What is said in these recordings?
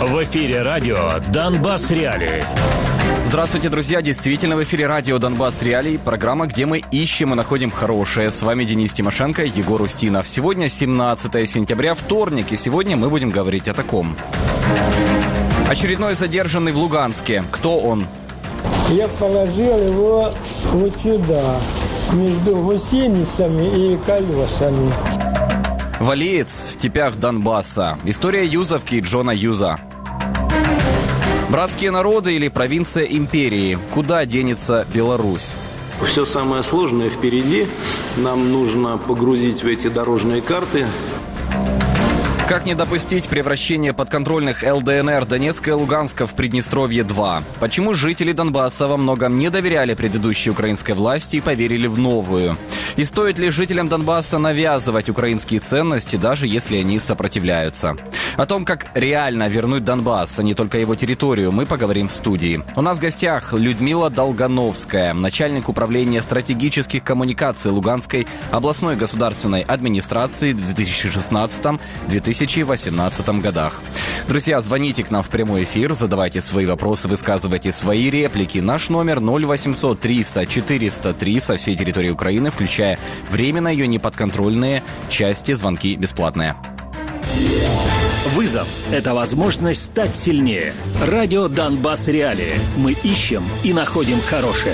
В эфире радио «Донбасс Реалии». Здравствуйте, друзья! Действительно, в эфире радио «Донбасс Реалии», программа, где мы ищем и находим хорошее. С вами Денис Тимошенко, Егор Устинов. Сегодня 17 сентября, вторник, и сегодня мы будем говорить о таком. Очередной задержанный в Луганске. Кто он? Я положил его вот сюда, между гусеницами и колесами. Валеец в степях Донбасса. История Юзовки и Джона Юза. Братские народы или провинция империи? Куда денется Беларусь? Все самое сложное впереди. Нам нужно погрузить в эти дорожные карты. Как не допустить превращения подконтрольных ЛДНР Донецка и Луганска в Приднестровье-2? Почему жители Донбасса во многом не доверяли предыдущей украинской власти и поверили в новую? И стоит ли жителям Донбасса навязывать украинские ценности, даже если они сопротивляются? О том, как реально вернуть Донбасс, а не только его территорию, мы поговорим в студии. У нас в гостях Людмила Долгановская, начальник управления стратегических коммуникаций Луганской областной государственной администрации в 2016-2018 годах. Друзья, звоните к нам в прямой эфир, задавайте свои вопросы, высказывайте свои реплики. Наш номер 0800 300 403 со всей территории Украины, включая временно ее неподконтрольные части, звонки бесплатные. Вызов – это возможность стать сильнее. Радио «Донбасс Реалии». Мы ищем и находим хорошее.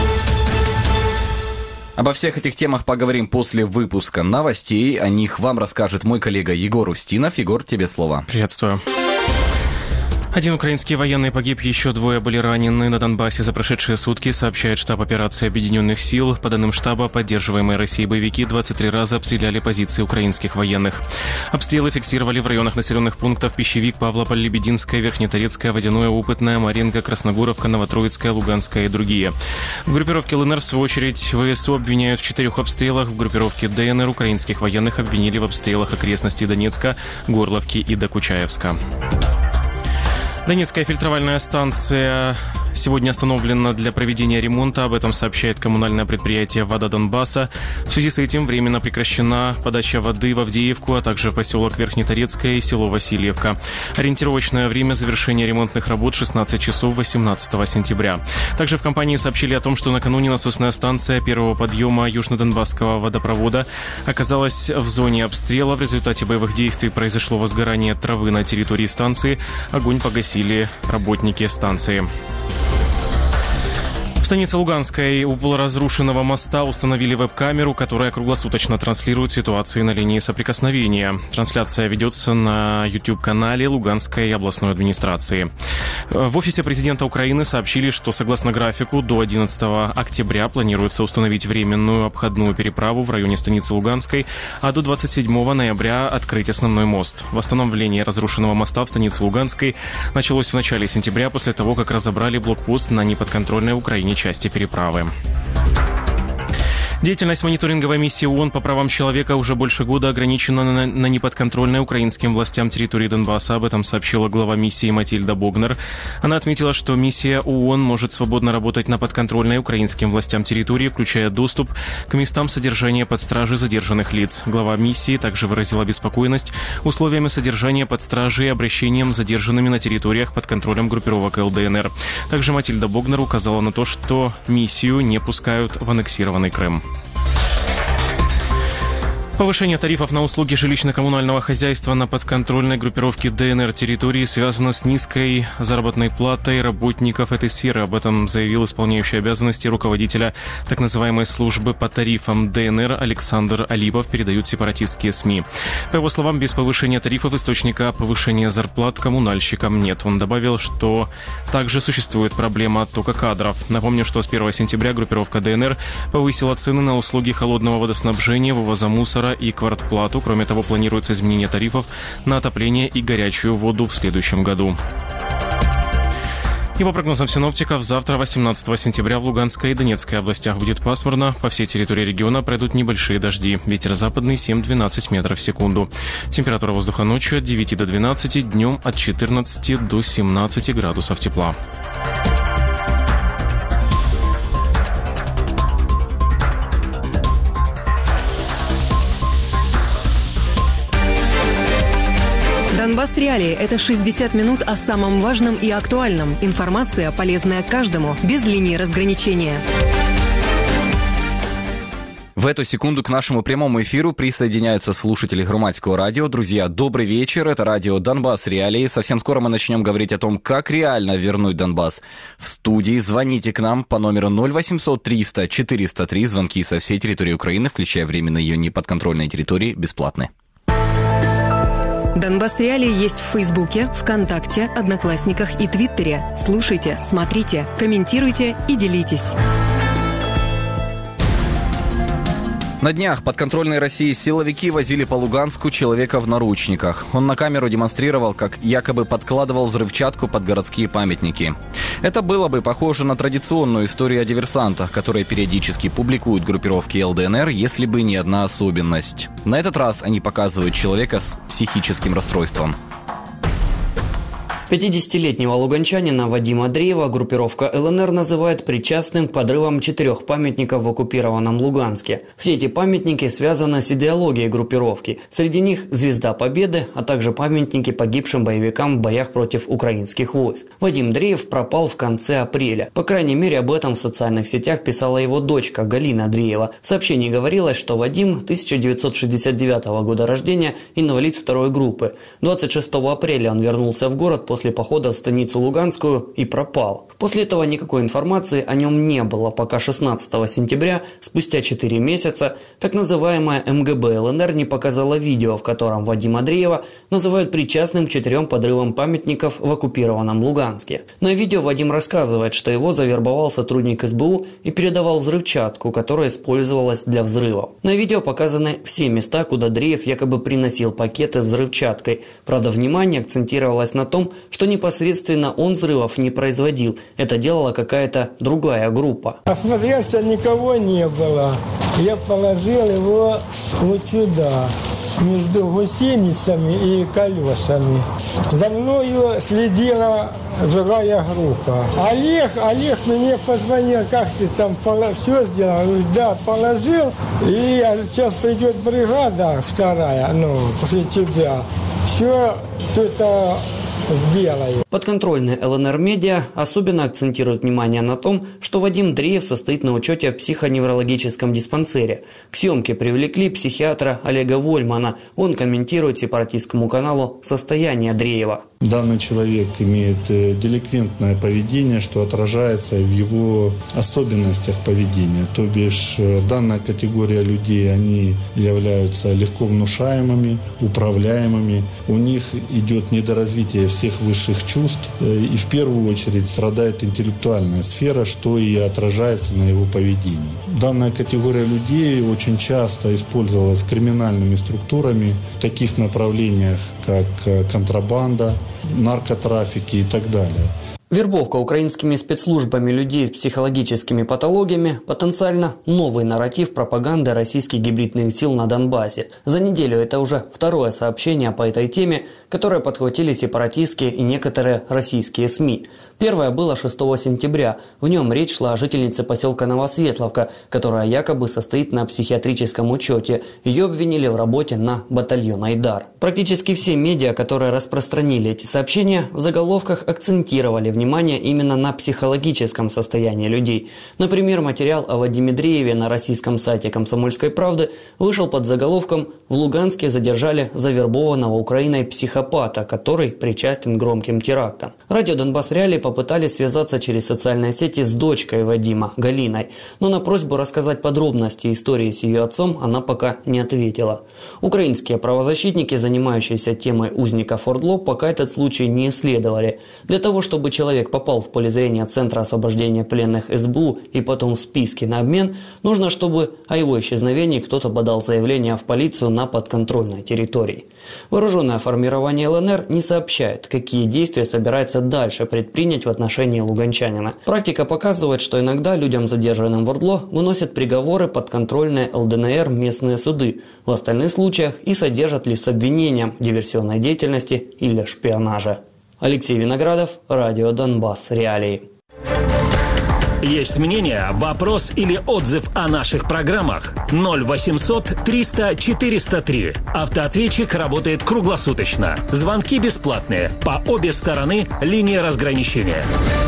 Обо всех этих темах поговорим после выпуска новостей. О них вам расскажет мой коллега Егор Устинов. Егор, тебе слово. Приветствую. Один украинский военный погиб, еще двое были ранены на Донбассе за прошедшие сутки, сообщает штаб операции Объединенных сил. По данным штаба, поддерживаемые Россией боевики 23 раза обстреляли позиции украинских военных. Обстрелы фиксировали в районах населенных пунктов Пищевик, Павлополь-Лебединская, Верхнеторецкая, Водяное, Опытное, Маринка, Красногоровка, Новотроицкая, Луганская и другие. В группировке ЛНР, в свою очередь, ВСУ обвиняют в 4 обстрелах. В группировке ДНР украинских военных обвинили в обстрелах окрестностей Донецка, Горловки и Докучаевска. Донецкая фильтровальная станция сегодня остановлена для проведения ремонта. Об этом сообщает коммунальное предприятие «Вода Донбасса». В связи с этим временно прекращена подача воды в Авдеевку, а также в поселок Верхнеторецкое и село Васильевка. Ориентировочное время завершения ремонтных работ 16 часов 18 сентября. Также в компании сообщили о том, что накануне насосная станция первого подъема Южно-Донбасского водопровода оказалась в зоне обстрела. В результате боевых действий произошло возгорание травы на территории станции. Огонь погасили работники станции. В станице Луганской у полуразрушенного моста установили веб-камеру, которая круглосуточно транслирует ситуации на линии соприкосновения. Трансляция ведется на YouTube-канале Луганской областной администрации. В офисе президента Украины сообщили, что согласно графику до 11 октября планируется установить временную обходную переправу в районе станицы Луганской, а до 27 ноября открыть основной мост. Восстановление разрушенного моста в станице Луганской началось в начале сентября после того, как разобрали блокпост на неподконтрольной Украине части переправы. Деятельность мониторинговой миссии ООН по правам человека уже больше года ограничена на неподконтрольной украинским властям территории Донбасса. Об этом сообщила глава миссии Матильда Богнер. Она отметила, что миссия ООН может свободно работать на подконтрольной украинским властям территории, включая доступ к местам содержания под стражей задержанных лиц. Глава миссии также выразила обеспокоенность условиями содержания под стражей и обращением с задержанными на территориях под контролем группировок ЛДНР. Также Матильда Богнер указала на то, что миссию не пускают в аннексированный Крым. Повышение тарифов на услуги жилищно-коммунального хозяйства на подконтрольной группировке ДНР территории связано с низкой заработной платой работников этой сферы. Об этом заявил исполняющий обязанности руководителя так называемой службы по тарифам ДНР Александр Алипов, передают сепаратистские СМИ. По его словам, без повышения тарифов источника повышения зарплат коммунальщикам нет. Он добавил, что также существует проблема оттока кадров. Напомню, что с 1 сентября группировка ДНР повысила цены на услуги холодного водоснабжения, вывоза мусора и квартплату. Кроме того, планируется изменение тарифов на отопление и горячую воду в следующем году. И по прогнозам синоптиков, завтра, 18 сентября, в Луганской и Донецкой областях будет пасмурно. По всей территории региона пройдут небольшие дожди. Ветер западный 7-12 метров в секунду. Температура воздуха ночью от 9 до 12, днем от 14 до 17 градусов тепла. Донбасс Реалии – это 60 минут о самом важном и актуальном. Информация, полезная каждому, без линии разграничения. В эту секунду к нашему прямому эфиру присоединяются слушатели Громадского радио. Друзья, добрый вечер. Это радио «Донбасс Реалии». Совсем скоро мы начнем говорить о том, как реально вернуть Донбасс в студии. Звоните к нам по номеру 0800 300 403. Звонки со всей территории Украины, включая временно ее неподконтрольные территории, бесплатны. Донбасс Реалии есть в Фейсбуке, ВКонтакте, Одноклассниках и Твиттере. Слушайте, смотрите, комментируйте и делитесь. На днях подконтрольные России силовики возили по Луганску человека в наручниках. Он на камеру демонстрировал, как якобы подкладывал взрывчатку под городские памятники. Это было бы похоже на традиционную историю о диверсантах, которые периодически публикуют группировки ЛДНР, если бы не одна особенность. На этот раз они показывают человека с психическим расстройством. 50-летнего луганчанина Вадима Дреева группировка ЛНР называет причастным к подрывам 4 памятников в оккупированном Луганске. Все эти памятники связаны с идеологией группировки. Среди них Звезда Победы, а также памятники погибшим боевикам в боях против украинских войск. Вадим Дреев пропал в конце апреля. По крайней мере, об этом в социальных сетях писала его дочка Галина Дреева. В сообщении говорилось, что Вадим 1969 года рождения, инвалид 2 группы. 26 апреля он вернулся в город после похода в станицу Луганскую и пропал. После этого никакой информации о нем не было, пока 16 сентября, спустя 4 месяца, так называемая МГБ ЛНР не показала видео, в котором Вадима Дреева называют причастным к 4 подрывам памятников в оккупированном Луганске. На видео Вадим рассказывает, что его завербовал сотрудник СБУ и передавал взрывчатку, которая использовалась для взрывов. На видео показаны все места, куда Дреев якобы приносил пакеты с взрывчаткой. Правда, внимание акцентировалось на том, что непосредственно он взрывов не производил. Это делала какая-то другая группа. Осмотрелся, никого не было. Я положил его вот сюда, между гусеницами и колесами. За мною следила другая группа. Олег мне позвонил, как ты там все сделал? Да, положил. И сейчас придет бригада вторая, после тебя. Все это сделаю. Подконтрольные ЛНР медиа особенно акцентируют внимание на том, что Вадим Дреев состоит на учете в психоневрологическом диспансере. К съемке привлекли психиатра Олега Вольмана. Он комментирует сепаратистскому каналу состояние Дреева. Данный человек имеет деликвентное поведение, что отражается в его особенностях поведения. То бишь, данная категория людей, они являются легко внушаемыми, управляемыми. У них идет недоразвитие всех высших чувств. И в первую очередь страдает интеллектуальная сфера, что и отражается на его поведении. Данная категория людей очень часто использовалась криминальными структурами в таких направлениях, как контрабанда, наркотрафики и так далее. Вербовка украинскими спецслужбами людей с психологическими патологиями – потенциально новый нарратив пропаганды российских гибридных сил на Донбассе. За неделю это уже второе сообщение по этой теме, которое подхватили сепаратистские и некоторые российские СМИ. Первое было 6 сентября. В нем речь шла о жительнице поселка Новосветловка, которая якобы состоит на психиатрическом учете. Ее обвинили в работе на батальон «Айдар». Практически все медиа, которые распространили эти сообщения, в заголовках акцентировали внимание именно на психологическом состоянии людей. Например, материал о Вадиме Дрееве на российском сайте «Комсомольской правды» вышел под заголовком «В Луганске задержали завербованного Украиной психопата, который причастен к громким терактам». Радио «Донбасс Реалии» попытались связаться через социальные сети с дочкой Вадима, Галиной, но на просьбу рассказать подробности истории с ее отцом она пока не ответила. Украинские правозащитники, занимающиеся темой узника Фордло, пока этот случай не исследовали. Для того, чтобы человек попал в поле зрения Центра освобождения пленных СБУ и потом в списке на обмен, нужно, чтобы о его исчезновении кто-то подал заявление в полицию на подконтрольной территории. Вооруженное формирование ЛНР не сообщает, какие действия собирается дальше предпринять в отношении луганчанина. Практика показывает, что иногда людям, задержанным в Ордло, выносят приговоры подконтрольные ЛДНР местные суды. В остальных случаях и содержат лишь с обвинением в диверсионной деятельности или шпионаже. Алексей Виноградов, радио «Донбасс Реалии». Есть мнение, вопрос или отзыв о наших программах? 0800 300 403. Автоответчик работает круглосуточно. Звонки бесплатные. По обе стороны линии разграничения.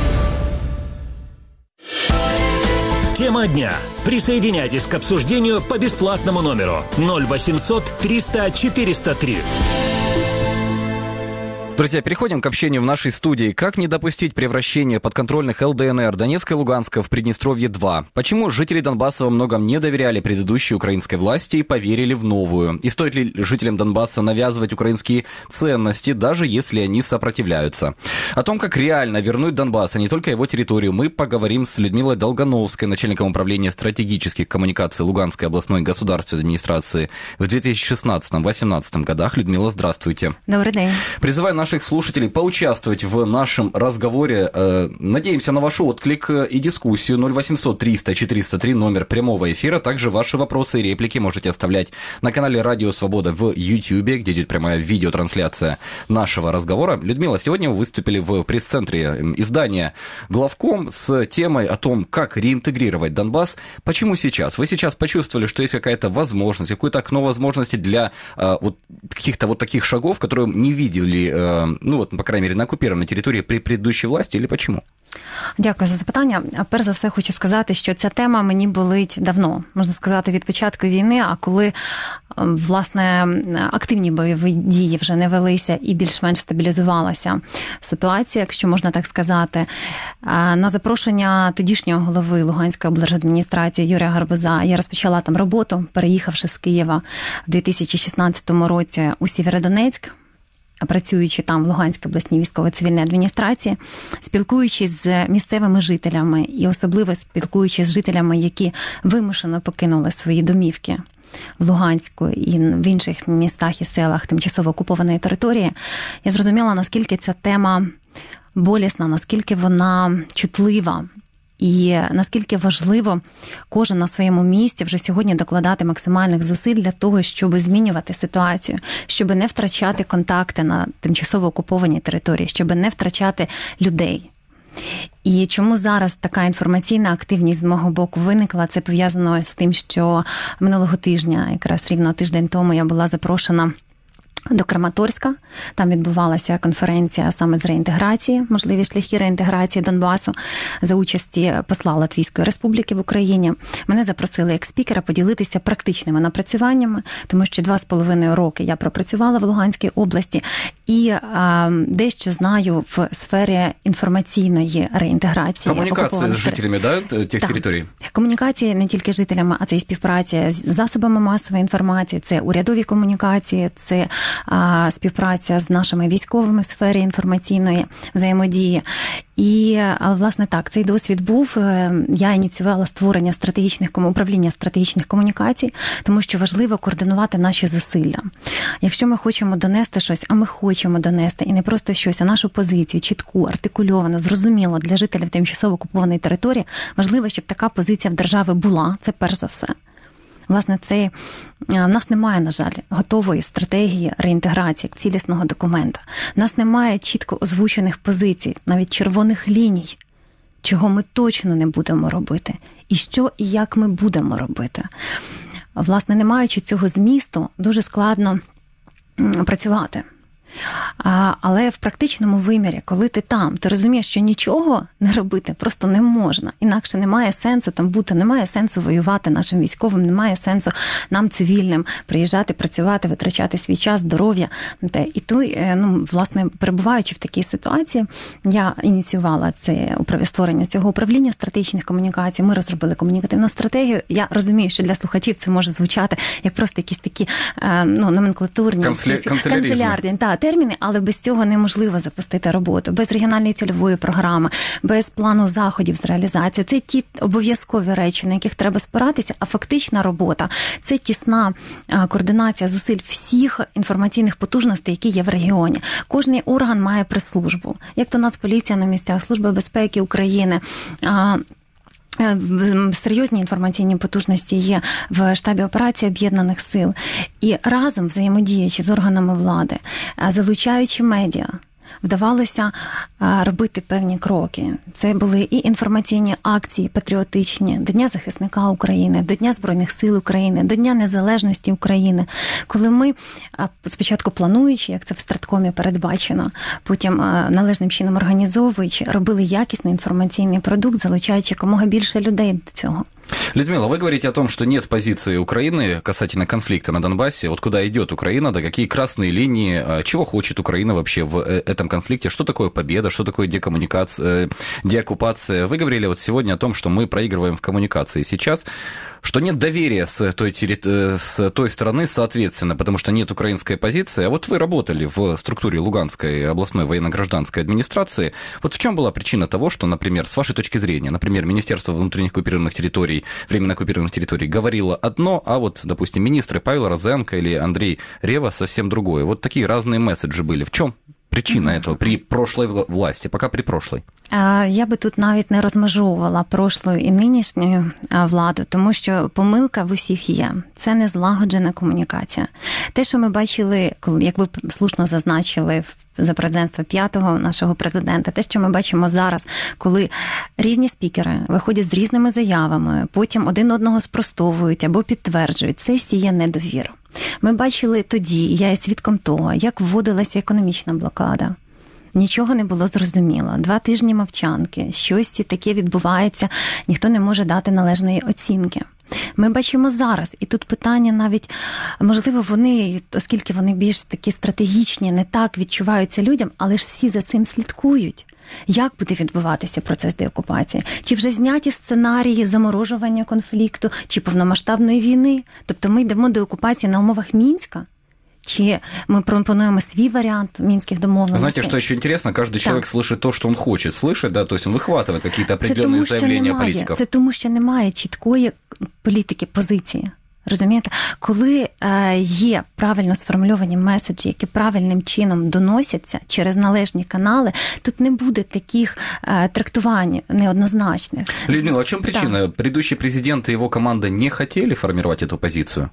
Тема дня. Присоединяйтесь к обсуждению по бесплатному номеру 0800 300 403. Друзья, переходим к общению в нашей студии. Как не допустить превращения подконтрольных ЛДНР Донецка и Луганска в Приднестровье-2? Почему жители Донбасса во многом не доверяли предыдущей украинской власти и поверили в новую? И стоит ли жителям Донбасса навязывать украинские ценности, даже если они сопротивляются? О том, как реально вернуть Донбасс, а не только его территорию, мы поговорим с Людмилой Долгановской, начальником управления стратегических коммуникаций Луганской областной государственной администрации в 2016-2018 годах. Людмила, здравствуйте. Добрый день. Призываю наших слушателей поучаствовать в нашем разговоре. Надеемся на ваш отклик и дискуссию. 0800 300 403, номер прямого эфира. Также ваши вопросы и реплики можете оставлять на канале Радио Свобода в YouTube, где идет прямая видеотрансляция нашего разговора. Людмила, сегодня вы выступили в пресс-центре издания «Главком» с темой о том, как реинтегрировать Донбасс. Почему сейчас? Вы сейчас почувствовали, что есть какая-то возможность, какое-то окно возможности для каких-то вот таких шагов, которые не видели, по крайней мере, на окупованій території при предыдущій власті, или почему? Дякую за запитання. Перш за все хочу сказати, що ця тема мені болить давно, можна сказати, від початку війни, а коли, власне, активні бойові дії вже не велися і більш-менш стабілізувалася ситуація, якщо можна так сказати. На запрошення тодішнього голови Луганської облдержадміністрації Юрія Гарбуза я розпочала там роботу, переїхавши з Києва в 2016 році у Сєвєродонецьк, працюючи там в Луганській обласній військово-цивільній адміністрації, спілкуючись з місцевими жителями і особливо спілкуючись з жителями, які вимушено покинули свої домівки в Луганську і в інших містах і селах тимчасово окупованої території, я зрозуміла, наскільки ця тема болісна, наскільки вона чутлива, і наскільки важливо кожен на своєму місці вже сьогодні докладати максимальних зусиль для того, щоб змінювати ситуацію, щоб не втрачати контакти на тимчасово окупованій території, щоб не втрачати людей. І чому зараз така інформаційна активність з мого боку виникла, це пов'язано з тим, що минулого тижня, якраз рівно тиждень тому, я була запрошена до Краматорська. Там відбувалася конференція саме з реінтеграції, можливі шляхи реінтеграції Донбасу за участі посла Латвійської Республіки в Україні. Мене запросили як спікера поділитися практичними напрацюваннями, тому що 2,5 роки я пропрацювала в Луганській області і дещо знаю в сфері інформаційної реінтеграції. Комунікація з жителями, тих територій? Комунікації не тільки з жителями, а це і співпраця з засобами масової інформації, це урядові комунікації, це співпраця з нашими військовими в сфері інформаційної взаємодії. І, власне, так, цей досвід був. Я ініціювала створення управління стратегічних комунікацій, тому що важливо координувати наші зусилля. Якщо ми хочемо донести щось, а ми хочемо донести, і не просто щось, а нашу позицію, чітку, артикульовану, зрозуміло для жителів тимчасово окупованої території, важливо, щоб така позиція в держави була, це перш за все. Власне, в нас немає, на жаль, готової стратегії реінтеграції, як цілісного документа. В нас немає чітко озвучених позицій, навіть червоних ліній, чого ми точно не будемо робити, і що і як ми будемо робити. Власне, не маючи цього змісту, дуже складно працювати. Але в практичному вимірі, коли ти там, ти розумієш, що нічого не робити просто не можна. Інакше немає сенсу там бути, немає сенсу воювати нашим військовим, немає сенсу нам цивільним приїжджати, працювати, витрачати свій час, здоров'я. І власне, перебуваючи в такій ситуації, я ініціювала створення цього управління стратегічних комунікацій. Ми розробили комунікативну стратегію. Я розумію, що для слухачів це може звучати як просто якісь такі номенклатурні, канцелярні терміни, але без цього неможливо запустити роботу. Без регіональної цільової програми, без плану заходів з реалізації. Це ті обов'язкові речі, на яких треба спиратися, а фактична робота – це тісна координація зусиль всіх інформаційних потужностей, які є в регіоні. Кожний орган має прес-службу. Як то Нацполіція на місцях, Служба безпеки України, серйозні інформаційні потужності є в штабі операції Об'єднаних сил. І разом, взаємодіючи з органами влади, залучаючи медіа, вдавалося робити певні кроки. Це були і інформаційні акції патріотичні до Дня захисника України, до Дня Збройних сил України, до Дня Незалежності України, коли ми спочатку плануючи, як це в Страткомі передбачено, потім належним чином організовуючи, робили якісний інформаційний продукт, залучаючи якомога більше людей до цього. Людмила, вы говорите о том, что нет позиции Украины касательно конфликта на Донбассе. Вот куда идет Украина, да, какие красные линии, чего хочет Украина вообще в этом конфликте, что такое победа, что такое деоккупация. Вы говорили вот сегодня о том, что мы проигрываем в коммуникации сейчас, что нет доверия с той стороны, соответственно, потому что нет украинской позиции. А вот вы работали в структуре Луганской областной военно-гражданской администрации. Вот в чем была причина того, что, например, с вашей точки зрения, например, Министерство внутренних оккупированных территорий, временно оккупированных территорий говорило одно, а вот, допустим, министры Павел Розенко или Андрей Рева совсем другое. Вот такие разные месседжи были. В чем причина этого при прошлой власти, пока при прошлой? Я би тут навіть не розмежовувала прошлою і нинішньою владу, тому що помилка в усіх є. Це не злагоджена комунікація. Те, що ми бачили, як ви слушно зазначили, за президентства 5-го нашого президента, те, що ми бачимо зараз, коли різні спікери виходять з різними заявами, потім один одного спростовують або підтверджують, це сіє недовіру. Ми бачили тоді, я є свідком того, як вводилася економічна блокада. Нічого не було зрозуміло. 2 тижні мовчанки, щось таке відбувається, ніхто не може дати належної оцінки. Ми бачимо зараз, і тут питання навіть, можливо, вони, оскільки вони більш такі стратегічні, не так відчуваються людям, але ж всі за цим слідкують. Як буде відбуватися процес деокупації? Чи вже зняті сценарії заморожування конфлікту, чи повномасштабної війни? Тобто ми йдемо до окупації на умовах Мінська? Чи мы пропонуем свой вариант минских домовленностей? Знаете, что еще интересно? Каждый человек слышит то, что он хочет слышать, да, то есть он выхватывает какие-то определенные заявления политиков. Це тому, що немає чіткої політики, позиції. Розумієте? Коли є правильно сформульовані меседжі, які правильним чином доносяться через належні канали, тут не буде таких трактувань неоднозначних. Людмила, а в чем причина? Да. Предыдущий президент и его команда не хотели формировать эту позицию?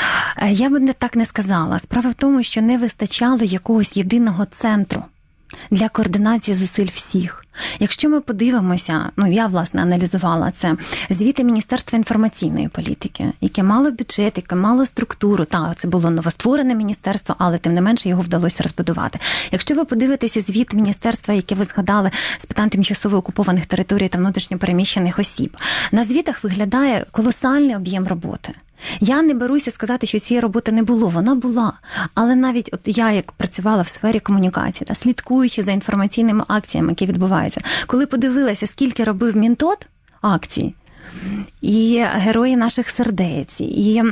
Я би так не сказала. Справа в тому, що не вистачало якогось єдиного центру для координації зусиль всіх. Якщо ми подивимося, я, власне, аналізувала це, звіти Міністерства інформаційної політики, яке мало бюджет, яке мало структуру, це було новостворене міністерство, але тим не менше його вдалося розбудувати. Якщо ви подивитеся звіт міністерства, яке ви згадали, з питань тимчасово окупованих територій та внутрішньо переміщених осіб, на звітах виглядає колосальний об'єм роботи. Я не беруся сказати, що цієї роботи не було, вона була. Але навіть я, як працювала в сфері комунікації, слідкуючи за інформаційними акціями, які відбуваються, коли подивилася, скільки робив Мінтод акцій, і герої наших сердець, і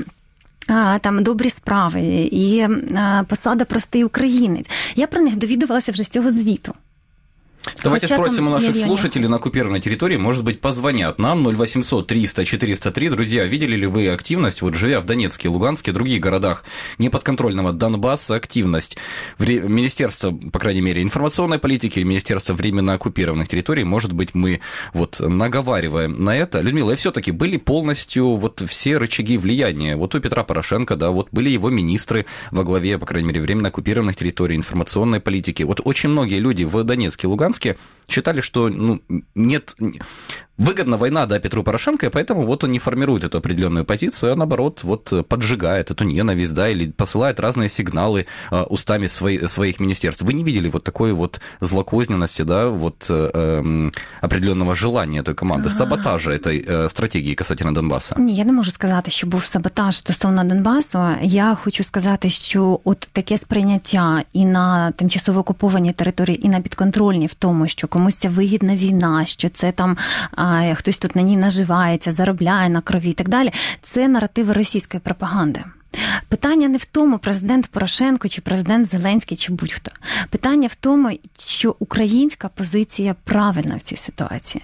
там добрі справи, і посада простий українець, я про них довідувалася вже з цього звіту. Давайте спросим у наших слушателей на оккупированной территории, может быть, позвонят нам 0800-300-403. Друзья, видели ли вы активность, вот живя в Донецке, Луганске, других городах неподконтрольного Донбасса, активность Министерства, по крайней мере, информационной политики, Министерства временно оккупированных территорий, может быть, мы вот наговариваем на это. Людмила, и все-таки были полностью вот все рычаги влияния. Вот у Петра Порошенко, да, вот были его министры во главе, по крайней мере, временно оккупированных территорий, информационной политики. Вот очень многие люди в Донецке, Луганске считали, что нет, выгодна война, да, Петру Порошенко, и поэтому вот он не формирует эту определенную позицию, а наоборот вот поджигает эту ненависть, да, или посылает разные сигналы устами своих министерств. Вы не видели вот такой вот злокозненности, да, вот определенного желания той команди, саботажа этой стратегії касательно Донбасу? Ні, я не можу сказати, що був саботаж стосовно Донбасу. Я хочу сказати, що от таке сприйняття і на тимчасово окупованій території, і на підконтрольній в тому, що комусь це вигідна війна, що це там хтось тут на ній наживається, заробляє на крові і так далі, це наративи російської пропаганди. Питання не в тому, президент Порошенко, чи президент Зеленський, чи будь-хто. Питання в тому, що українська позиція правильна в цій ситуації.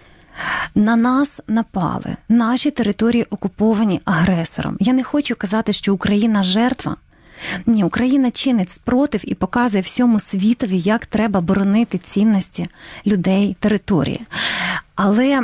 На нас напали, наші території окуповані агресором. Я не хочу казати, що Україна жертва. Ні, Україна чинить спротив і показує всьому світові, як треба боронити цінності людей, території. Але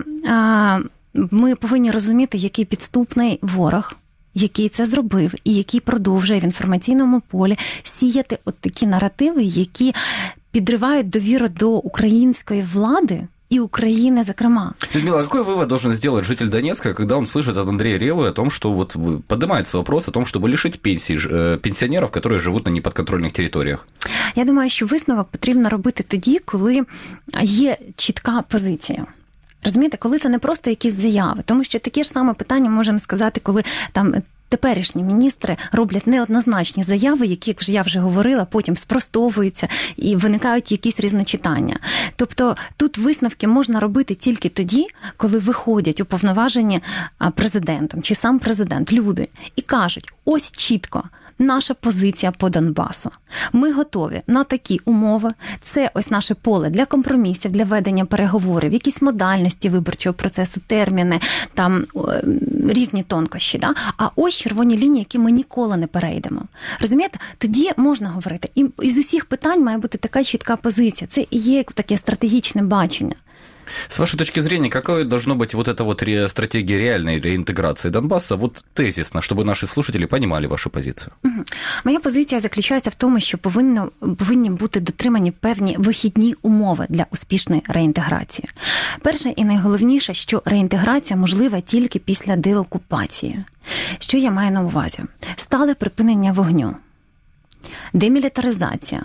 ми повинні розуміти, який підступний ворог, який це зробив і який продовжує в інформаційному полі сіяти от такі наративи, які підривають довіру до української влади и Украины, закрома. Людмила, а какой вывод должен сделать житель Донецка, когда он слышит от Андрея Ревы о том, что вот поднимается вопрос о том, чтобы лишить пенсий пенсионеров, которые живут на неподконтрольних територіях? Я думаю, що висновок потрібно робити тоді, коли є чітка позиція. Розумієте, коли це не просто якісь заяви, тому що таке ж саме питання можемо сказати, коли там теперішні міністри роблять неоднозначні заяви, які, як я вже говорила, потім спростовуються і виникають якісь різночитання. Тобто тут висновки можна робити тільки тоді, коли виходять уповноважені президентом чи сам президент, люди, і кажуть, ось чітко, наша позиція по Донбасу. Ми готові на такі умови. Це ось наше поле для компромісів, для ведення переговорів, якісь модальності виборчого процесу, терміни, там різні тонкощі. Да? А ось червоні лінії, які ми ніколи не перейдемо. Розумієте? Тоді можна говорити. І з усіх питань має бути така чітка позиція. Це і є таке стратегічне бачення. С вашей точки зрения, какой должна быть вот эта вот стратегия реальной реинтеграции Донбасса, вот тезисно, чтобы наши слушатели понимали вашу позицію? Моя позиція заключається в тому, що повинні бути дотримані певні вихідні умови для успішної реінтеграції. Перше і найголовніше, що реінтеграція можлива тільки після деокупації. Що я маю на увазі? Стале припинення вогню, демілітаризація,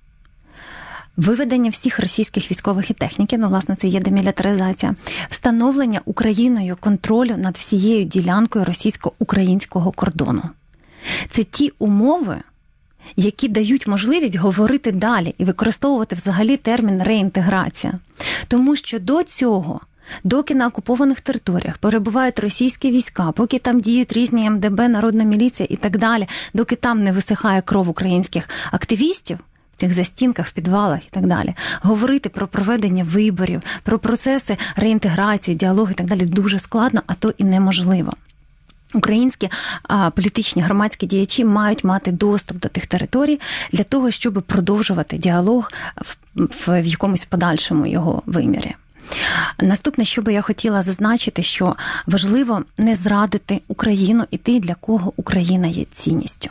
виведення всіх російських військових і техніки, власне, це є демілітаризація, встановлення Україною контролю над всією ділянкою російсько-українського кордону. Це ті умови, які дають можливість говорити далі і використовувати взагалі термін реінтеграція. Тому що до цього, доки на окупованих територіях перебувають російські війська, поки там діють різні МДБ, народна міліція і так далі, доки там не висихає кров українських активістів, в цих застінках, в підвалах і так далі, говорити про проведення виборів, про процеси реінтеграції, діалогу і так далі дуже складно, а то і неможливо. Українські політичні громадські діячі мають мати доступ до тих територій для того, щоб продовжувати діалог в якомусь подальшому його вимірі. Наступне, що би я хотіла зазначити, що важливо не зрадити Україну і ті, для кого Україна є цінністю.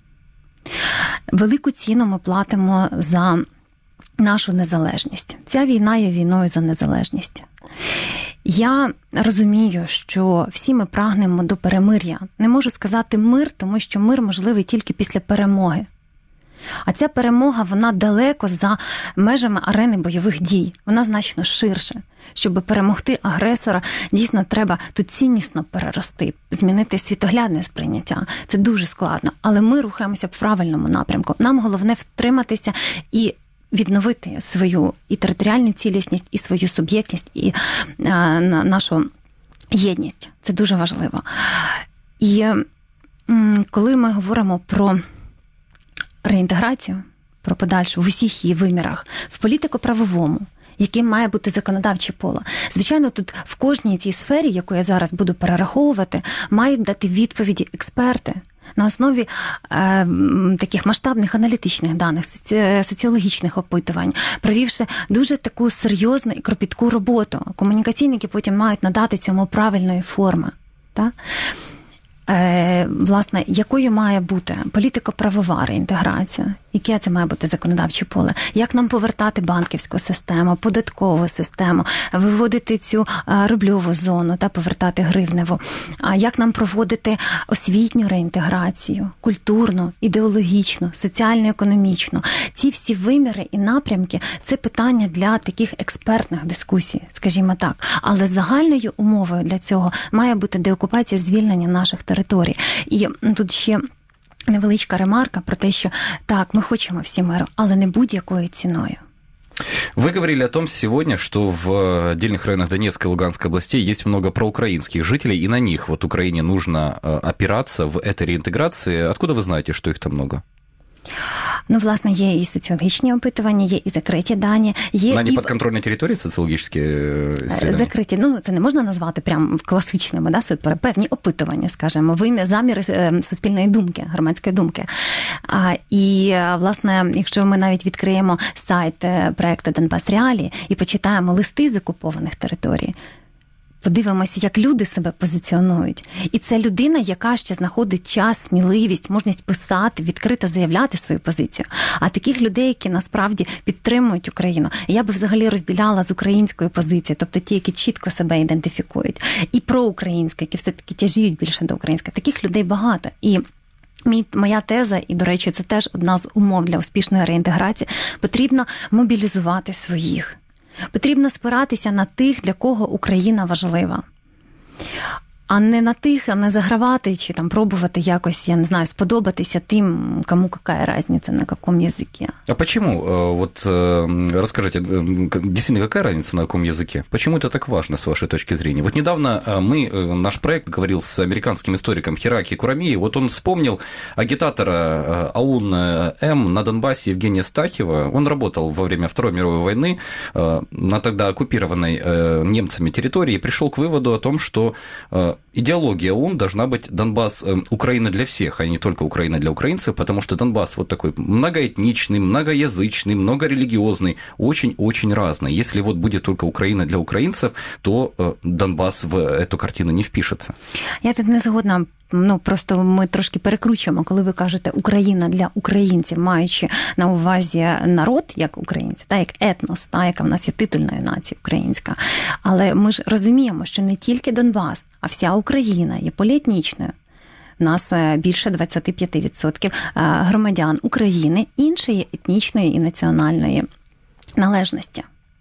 Велику ціну ми платимо за нашу незалежність. Ця війна є війною за незалежність. Я розумію, що всі ми прагнемо до перемир'я. Не можу сказати мир, тому що мир можливий тільки після перемоги. А ця перемога, вона далеко за межами арени бойових дій. Вона значно ширше. Щоб перемогти агресора, дійсно треба тут ціннісно перерости, змінити світоглядне сприйняття. Це дуже складно, але ми рухаємося в правильному напрямку. Нам головне втриматися і відновити свою і територіальну цілісність, і свою суб'єктність, і нашу єдність. Це дуже важливо. І коли ми говоримо про реінтеграцію, про подальшу в усіх її вимірах, в політико-правовому, яким має бути законодавче поле. Звичайно, тут в кожній цій сфері, яку я зараз буду перераховувати, мають дати відповіді експерти на основі таких масштабних аналітичних даних, соціологічних опитувань, провівши дуже таку серйозну і кропітку роботу. Комунікаційники потім мають надати цьому правильної форми. Так? Власне, якою має бути політико-правова реінтеграція, яке це має бути законодавче поле, як нам повертати банківську систему, податкову систему, виводити цю рубльову зону та повертати гривневу, як нам проводити освітню реінтеграцію, культурну, ідеологічну, соціально-економічну. Ці всі виміри і напрямки – це питання для таких експертних дискусій, скажімо так. Але загальною умовою для цього має бути деокупація, звільнення наших територій. І тут ще невеличка ремарка про те, що так, ми хочемо всі миру, але не будь-якою ціною. Вы говорили о том сегодня, что в отдельных районах Донецкой и Луганской областей есть много проукраинских жителей, и на них вот Украине нужно опираться в этой реинтеграции. Откуда вы знаете, что их там много? Ну, власне, є і соціологічні опитування, є і закриті дані. Є на неподконтрольній території соціологічні исследования? Закриті, ну, це не можна назвати прям класичними, да, певні опитування, скажімо, заміри суспільної думки, громадської думки. І, власне, якщо ми навіть відкриємо сайт проєкту «Донбас Реалії» і почитаємо листи з окупованих територій, Подивимося, як люди себе позиціонують. І це людина, яка ще знаходить час, сміливість, можливість писати, відкрито заявляти свою позицію. А таких людей, які насправді підтримують Україну, я би взагалі розділяла з українською позицією, тобто ті, які чітко себе ідентифікують, і проукраїнські, які все-таки тяжіють більше до української. Таких людей багато. І моя теза, і, до речі, це теж одна з умов для успішної реінтеграції, потрібно мобілізувати своїх. Потрібно спиратися на тих, для кого Україна важлива. А не на тих, а не загравати, чи там пробувати якось, я не знаю, сподобатися тим, кому какая разница, на каком языке. А почему? Вот расскажите, действительно, какая разница, на каком языке? Почему это так важно, с вашей точки зрения? Вот недавно наш проект говорил с американским историком Хираки Курамии, вот он вспомнил агитатора АУН-М на Донбассе Евгения Стахева. Он работал во время Второй мировой войны на тогда оккупированной немцами территории и пришел к выводу о том, что идеология ОУН должна быть Донбасс Украина для всех, а не только Украина для украинцев, потому что Донбасс вот такой многоэтничный, многоязычный, многорелигиозный, очень-очень разный. Если вот будет только Украина для украинцев, то Донбасс в эту картину не впишется. Я тут не згодна. Просто ми трошки перекручуємо, коли ви кажете «Україна для українців», маючи на увазі народ, як українці, як етнос, яка в нас є титульною нацією українська. Але ми ж розуміємо, що не тільки Донбас, а вся Україна є поліетнічною. У нас більше 25% громадян України іншої етнічної і національної належності.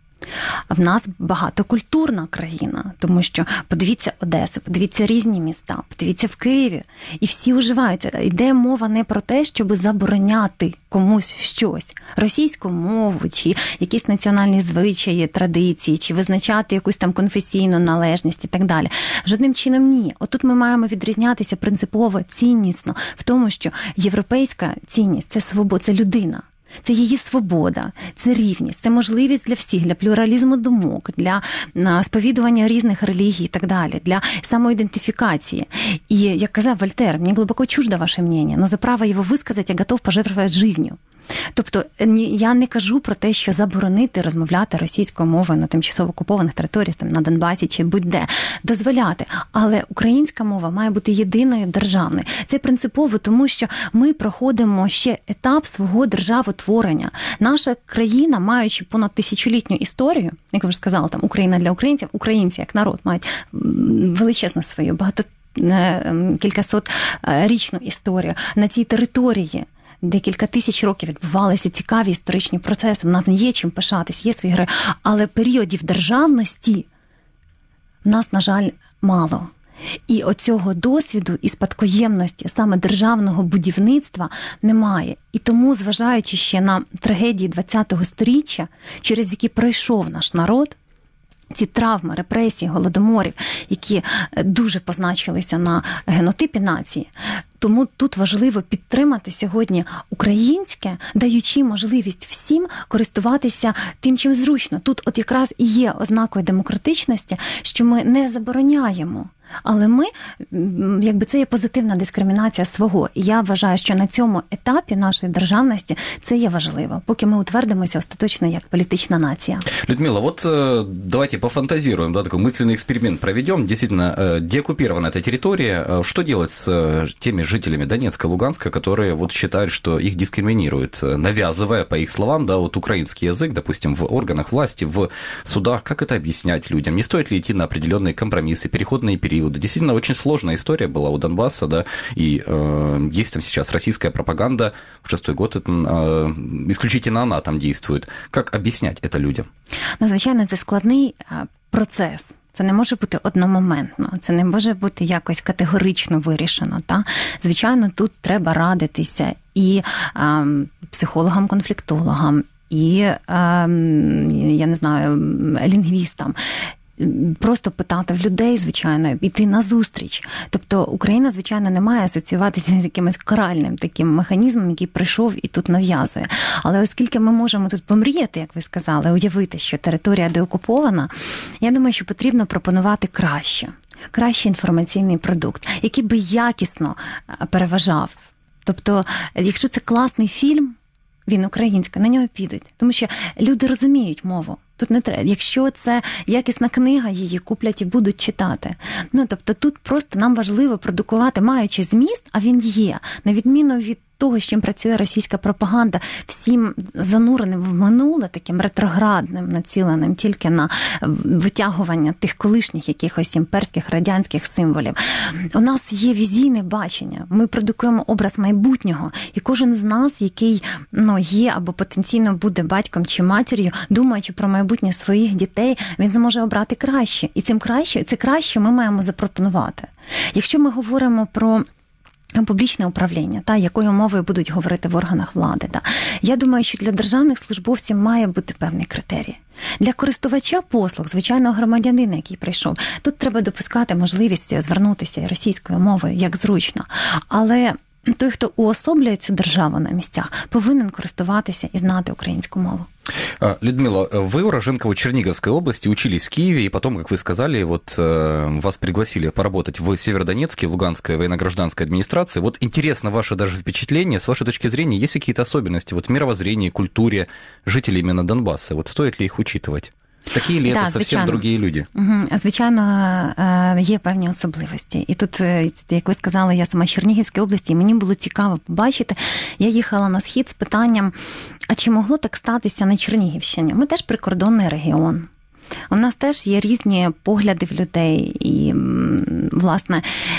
В нас багатокультурна країна, тому що подивіться Одесу, подивіться різні міста, подивіться в Києві, і всі уживаються. Йде мова не про те, щоб забороняти комусь щось, російську мову, чи якісь національні звичаї, традиції, чи визначати якусь там конфесійну належність і так далі. Жодним чином ні. Отут ми маємо відрізнятися принципово, ціннісно в тому, що європейська цінність – це свобода, це людина. Це її свобода, це рівність, це можливість для всіх, для плюралізму думок, для сповідування різних релігій і так далі, для самоидентификации. И, як казав Вольтер, мені глибоко чуждо ваше мнение, но за право його висказати я готов пожертвувати життю. Тобто я не кажу про те, що заборонити розмовляти російською мовою на тимчасово окупованих територіях, там, на Донбасі чи будь-де, дозволяти. Але українська мова має бути єдиною державною. Це принципово, тому що ми проходимо ще етап свого державотворення. Наша країна, маючи понад тисячолітню історію, як ви ж сказали, там Україна для українців, українці як народ мають величезну свою кількасотрічну історію на цій території. Декілька тисяч років відбувалися цікаві історичні процеси, нам є чим пишатись, є свої гри, але періодів державності в нас, на жаль, мало. І оцього досвіду і спадкоємності саме державного будівництва немає. І тому, зважаючи ще на трагедії ХХ століття, через які пройшов наш народ, ці травми, репресії, голодоморів, які дуже позначилися на генотипі нації, тому тут важливо підтримати сьогодні українське, даючи можливість всім користуватися тим, чим зручно. Тут от якраз і є ознакою демократичності, що ми не забороняємо. Але ми, якби це є позитивна дискримінація свого. І я вважаю, що на цьому етапі нашої державності це є важливо, поки ми утвердимося остаточно як політична нація. Людмила, вот давайте пофантазируем, да, такой мысленный эксперимент проведем. Действительно, деоккупирована эта территория. Что делать с теми жителями Донецка, Луганска, которые вот считают, что их дискриминируют, навязывая, по их словам, да, вот украинский язык, допустим, в органах власти, в судах? Как это объяснять людям? Не стоит ли идти на определенные компромиссы, переходные периоды? Действительно, очень сложная история была у Донбасса, да, и есть там сейчас российская пропаганда, в 6-й год это, исключительно она там действует. Как объяснять это людям? Звичайно, це складний процес. Це не може бути одномоментно, це не може бути якось категорично вирішено. Та? Звичайно, тут треба радитися і психологам-конфліктологам, і, я не знаю, лінгвістам. Просто питати в людей, звичайно, йти на зустріч. Тобто Україна, звичайно, не має асоціюватися з якимось каральним таким механізмом, який прийшов і тут нав'язує. Але оскільки ми можемо тут помріяти, як ви сказали, уявити, що територія деокупована, я думаю, що потрібно пропонувати кращий інформаційний продукт, який би якісно переважав. Тобто, якщо це класний фільм, він український, на нього підуть. Тому що люди розуміють мову. Тут не треба. Якщо це якісна книга, її куплять і будуть читати. Тобто тут просто нам важливо продукувати, маючи зміст, а він є, на відміну від того, з чим працює російська пропаганда, всім зануреним в минуле, таким ретроградним, націленим тільки на витягування тих колишніх якихось імперських, радянських символів. У нас є візійне бачення. Ми продукуємо образ майбутнього. І кожен з нас, який є або потенційно буде батьком чи матір'ю, думаючи про майбутнє своїх дітей, він зможе обрати краще. І це краще ми маємо запропонувати. Якщо ми говоримо про публічне управління, якою мовою будуть говорити в органах влади. Я думаю, що для державних службовців має бути певний критерій. Для користувача послуг, звичайного громадянина, який прийшов, тут треба допускати можливість звернутися російською мовою, як зручно. Але той, хто уособлює цю державу на місцях, повинен користуватися і знати українську мову. Людмила, вы уроженка Черниговской области, учились в Киеве, и потом, как вы сказали, вас пригласили поработать в Северодонецке, в Луганской военно-гражданской администрации. Интересно ваше даже впечатление, с вашей точки зрения, есть ли какие-то особенности в мировоззрении, культуре жителей именно Донбасса? Стоит ли их учитывать? Такі ли це зовсім другі люди? Звичайно, є певні особливості. І тут, як ви сказали, я сама з Чернігівської області, і мені було цікаво побачити. Я їхала на схід з питанням, а чи могло так статися на Чернігівщині? Ми теж прикордонний регіон. У нас теж є різні погляди в людей. І, власне,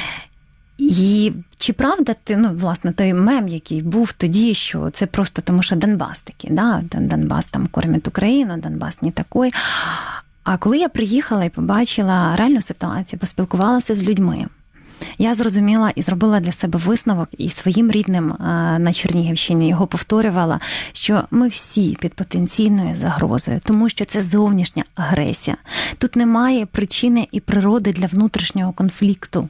і чи правда, той мем, який був тоді, що це просто тому, що Донбас такий, Донбас там кормить Україну, Донбас не такий. А коли я приїхала і побачила реальну ситуацію, поспілкувалася з людьми, я зрозуміла і зробила для себе висновок, і своїм рідним на Чернігівщині його повторювала, що ми всі під потенційною загрозою, тому що це зовнішня агресія. Тут немає причини і природи для внутрішнього конфлікту.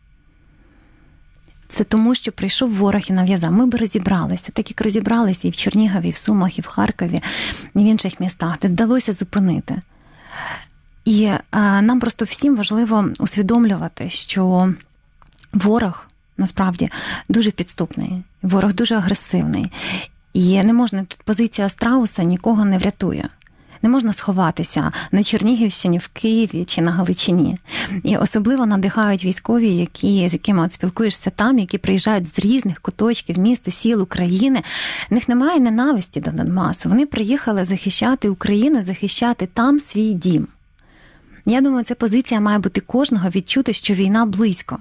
Це тому, що прийшов ворог і нав'язав. Ми б розібралися, так як розібралися і в Чернігові, і в Сумах, і в Харкові, і в інших містах. Це вдалося зупинити. І нам просто всім важливо усвідомлювати, що ворог, насправді, дуже підступний, ворог дуже агресивний. І не можна, тут позиція страуса нікого не врятує. Не можна сховатися на Чернігівщині, в Києві чи на Галичині. І особливо надихають військові, з якими спілкуєшся там, які приїжджають з різних куточків міст, сіл України. В них немає ненависті до Донбасу. Вони приїхали захищати Україну, захищати там свій дім. Я думаю, ця позиція має бути кожного відчути, що війна близько.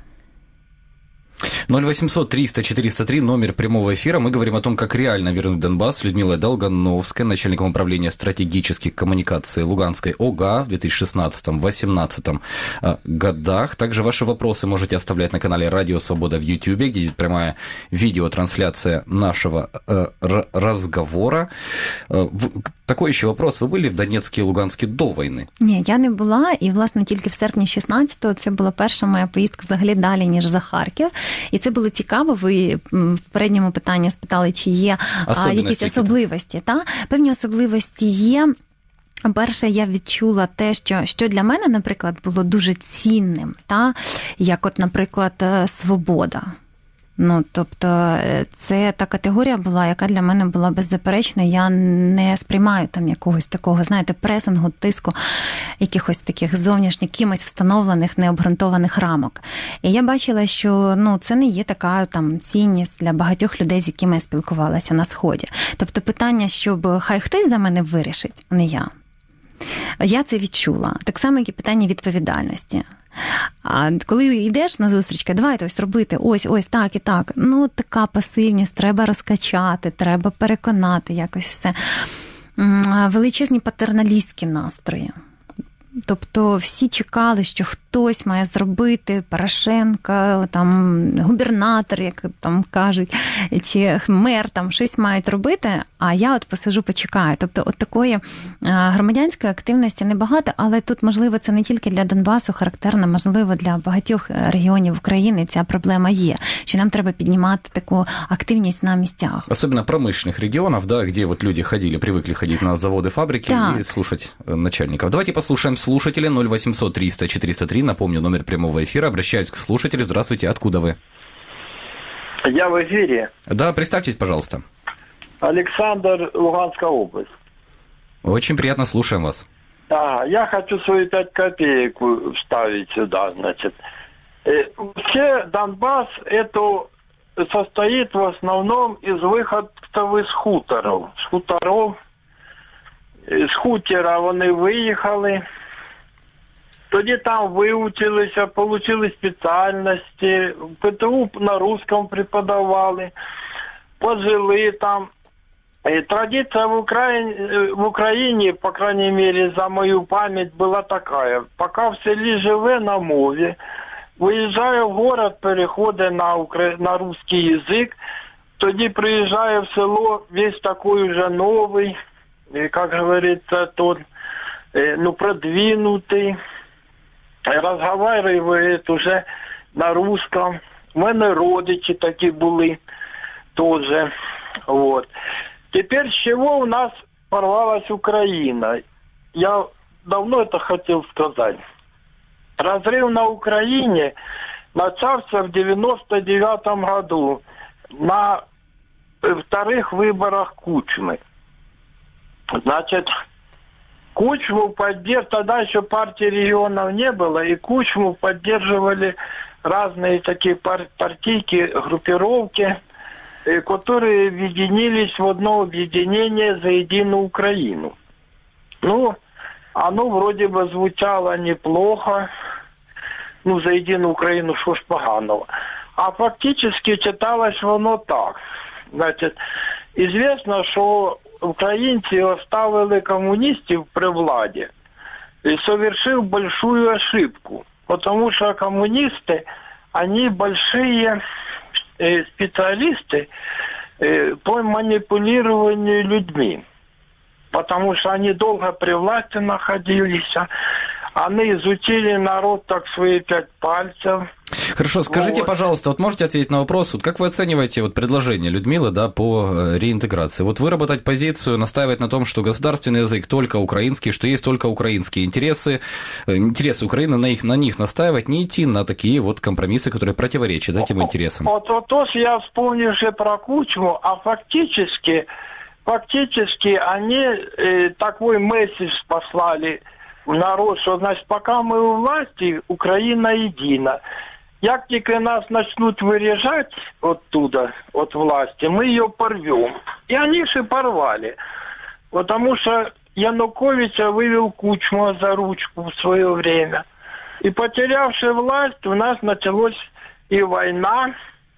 0800-300-403, номер прямого эфира. Мы говорим о том, как реально вернуть Донбасс с Людмилой Долгановской, начальником управления стратегических коммуникаций Луганской ОГА в 2016-2018 годах. Также ваши вопросы можете оставлять на канале Радио Свобода в YouTube, где идет прямая видеотрансляция нашего разговора. Такой еще вопрос. Вы были в Донецке и Луганске до войны? Ні, я не була. І, власне, тільки в серпні 16-го це була перша моя поїздка взагалі далі, ніж за Харків. І це було цікаво. Ви в попередньому питанні спитали, чи є якісь особливості. Певні особливості є. Перше, я відчула те, що для мене, наприклад, було дуже цінним, як наприклад, свобода. Тобто, це та категорія була, яка для мене була беззаперечна. Я не сприймаю там якогось такого, пресингу, тиску, якихось таких зовнішніх, кимось встановлених, необґрунтованих рамок. І я бачила, що це не є така там цінність для багатьох людей, з якими я спілкувалася на Сході. Тобто питання, щоб хай хтось за мене вирішить, а не я. Я це відчула. Так само, як і питання відповідальності. А коли йдеш на зустріч, давайте робити, ось так і так. Така пасивність, треба розкачати, треба переконати якось все. Величезні патерналістські настрої. Тобто всі чекали, що хтось має зробити, Порошенко, губернатор, як там кажуть, чи мер щось мають робити, а я посиджу, почекаю. Тобто такої громадянської активності небагато, але тут, можливо, це не тільки для Донбасу характерно, можливо, для багатьох регіонів України ця проблема є, що нам треба піднімати таку активність на місцях. Особенно промышленных регионов, где люди привыкли ходить на заводы, фабрики и слушать начальников. Давайте послушаем слушателя 0800-300-403. Напомню, номер прямого эфира. Обращаюсь к слушателю. Здравствуйте, откуда вы? Я в эфире. Да, представьтесь, пожалуйста. Александр, Луганская область. Очень приятно, слушаем вас. Я хочу свои 5 копеек вставить сюда, значит. Вообще Донбасс это состоит в основном из выходцев из хуторов. З хутора вони виїхали, тоді там вивчилися, отримали спеціальності, в ПТУ на русском преподавали, пожили там. И традиция в Украине, по крайней мере, за мою память, была такая. Пока в селі живе на мові, виїжджає в город, переходить на русский язик, тоді приїжджає в село весь такой уже новый, как говорится, тот, продвинутый, разговаривает уже на русском. У мене родичі такі були тоже. Вот. Теперь с чего у нас порвалась Украина? Я давно это хотел сказать. Разрыв на Украине начался в 99-м году на вторых выборах Кучмы. Значит, Кучму тогда еще партии регионов не было, и Кучму поддерживали разные такие партийки, группировки, которые объединились в одно объединение за единую Украину. Оно вроде бы звучало неплохо, за единую Украину, что ж поганого. А фактически читалось воно так. Значит, известно, что украинцы оставили коммунистов при владе и совершил большую ошибку, потому что коммунисты, они большие специалисты по манипулированию людьми, потому что они долго при власти находились, они изучили народ как свои 5 пальцев. Хорошо, скажите, пожалуйста, вот можете ответить на вопрос, вот как вы оцениваете предложение Людмилы, по реинтеграции? Вот выработать позицию, настаивать на том, что государственный язык только украинский, что есть только украинские интересы Украины, на них настаивать, не идти на такие вот компромиссы, которые противоречат этим интересам. Вот я вспомнил же про Кучму, а фактически они такой месседж послали в народ, что, значит, пока мы у власти, Украина едина. Як тільки нас начнут вырежать оттуда, от власти, мы ее порвем. И они же порвали. Потому что Януковича вывел Кучму за ручку в свое время. И потерявши власть, у нас началась и война.